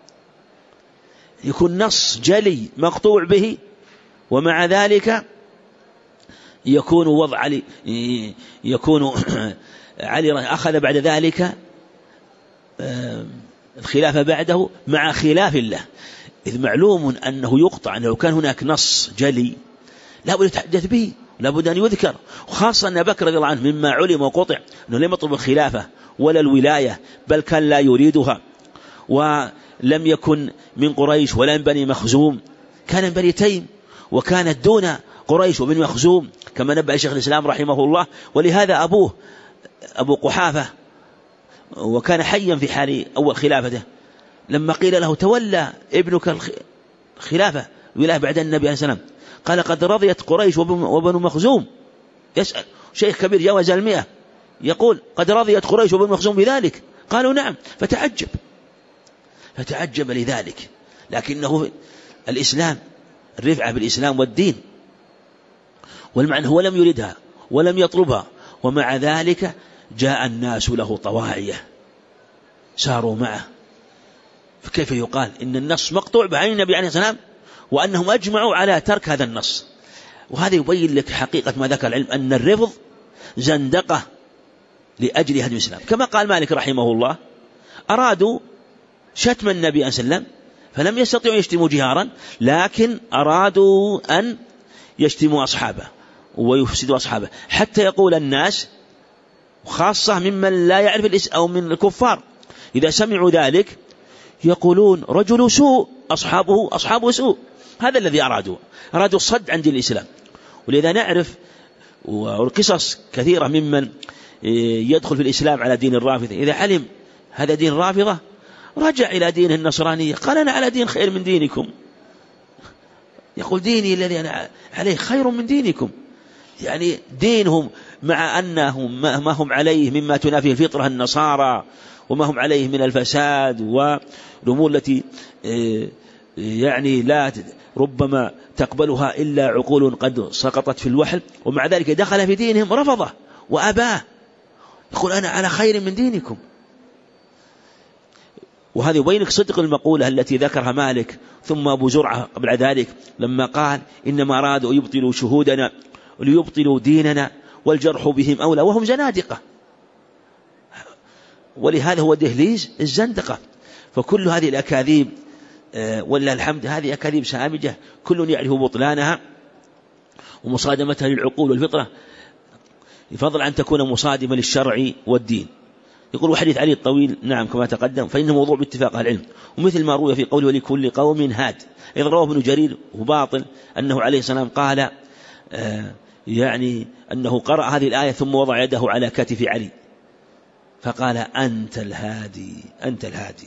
يكون نص جلي مقطوع به، ومع ذلك يكون وضع علي يكون علي أخذ بعد ذلك الخلافة بعده مع خلاف الله، إذ معلوم أنه يقطع أنه لو كان هناك نص جلي لا بد يتحدث به، لا بد أن يذكر. وخاصة أن بكر رضي الله عنه مما علم وقطع أنه لم يطلب الخلافة ولا الولاية، بل كان لا يريدها، ولم يكن من قريش ولا من بني مخزوم، كان من بني تيم، وكانت دون قريش وبني مخزوم كما نبأ شيخ الإسلام رحمه الله. ولهذا أبوه أبو قحافة وكان حيا في حال أول خلافته، لما قيل له تولى ابنك الخلافة ولاية بعد النبي عليه السلام قال قد رضيت قريش وبنو مخزوم. يسأل شيخ كبير جاوز المئة يقول قد رضيت قريش وبنو مخزوم بذلك؟ قالوا نعم. فتعجب فتعجب لذلك. لكنه الإسلام الرفعة بالإسلام والدين، والمعنى هو لم يردها ولم يطلبها، ومع ذلك جاء الناس له طواعية ساروا معه. فكيف يقال إن النص مقطوع بعين النبي عليه السلام وأنهم أجمعوا على ترك هذا النص؟ وهذا يبين لك حقيقة ما ذكر العلم أن الرفض زندقة لأجل هدم الإسلام. كما قال مالك رحمه الله أرادوا شتم النبي عليه السلام فلم يستطيعوا يشتموا جهارا، لكن أرادوا أن يشتموا أصحابه ويفسدوا أصحابه، حتى يقول الناس خاصة ممن لا يعرف الإسلام أو من الكفار إذا سمعوا ذلك يقولون رجل سوء أصحابه أصحابه سوء. هذا الذي أرادوا أرادوا الصد عن دين الإسلام. ولذا نعرف والقصص كثيرة ممن يدخل في الإسلام على دين الرافضة، إذا علم هذا دين الرافضة رجع إلى دين النصرانية قال أنا على دين خير من دينكم، يقول ديني الذي أنا عليه خير من دينكم. يعني دينهم مع أنهم ما هم عليه مما تنافيه الفطرة النصارى وما هم عليه من الفساد والأمور التي يعني لا ربما تقبلها إلا عقول قد سقطت في الوحل، ومع ذلك دخل في دينهم رفضه وأباه، يقول أنا على خير من دينكم. وهذا يبينك صدق المقولة التي ذكرها مالك ثم أبو زرعة قبل ذلك لما قال إنما أرادوا يبطلوا شهودنا وليبطلوا ديننا والجرح بهم أولى وهم زنادقة. ولهذا هو دهليز الزندقة. فكل هذه الأكاذيب ولله الحمد هذه أكاذيب سامجة كل يعرف بطلانها ومصادمتها للعقول والفطرة، بفضل أن تكون مصادمة للشرع والدين. يقول وحديث علي الطويل نعم كما تقدم فإنه موضوع باتفاق أهل العلم، ومثل ما روي في قوله ولكل قوم هاد، إذ رواه ابن جرير وباطل أنه عليه السلام قال يعني أنه قرأ هذه الآية ثم وضع يده على كتف علي فقال أنت الهادي أنت الهادي.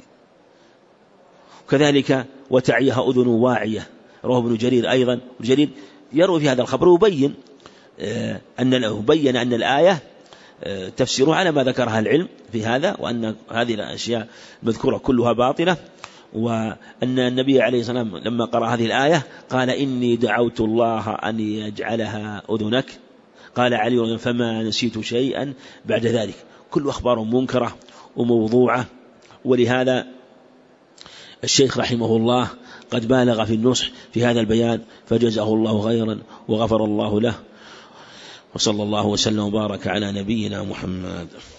كذلك وتعيها أذن واعية، رواه ابن جرير أيضا. ابن جرير يروي في هذا الخبر وبين أن بين أن الآية تفسيرها على ما ذكرها العلم في هذا، وأن هذه الأشياء المذكورة كلها باطلة، وأن النبي عليه الصلاة والسلام لما قرأ هذه الآية قال إني دعوت الله أن يجعلها أذنك. قال علي فما نسيت شيئا بعد ذلك. كل أخبار منكرة وموضوعة، ولهذا الشيخ رحمه الله قد بالغ في النصح في هذا البيان فجزاه الله خيرا وغفر الله له، وصلى الله وسلم وبارك على نبينا محمد.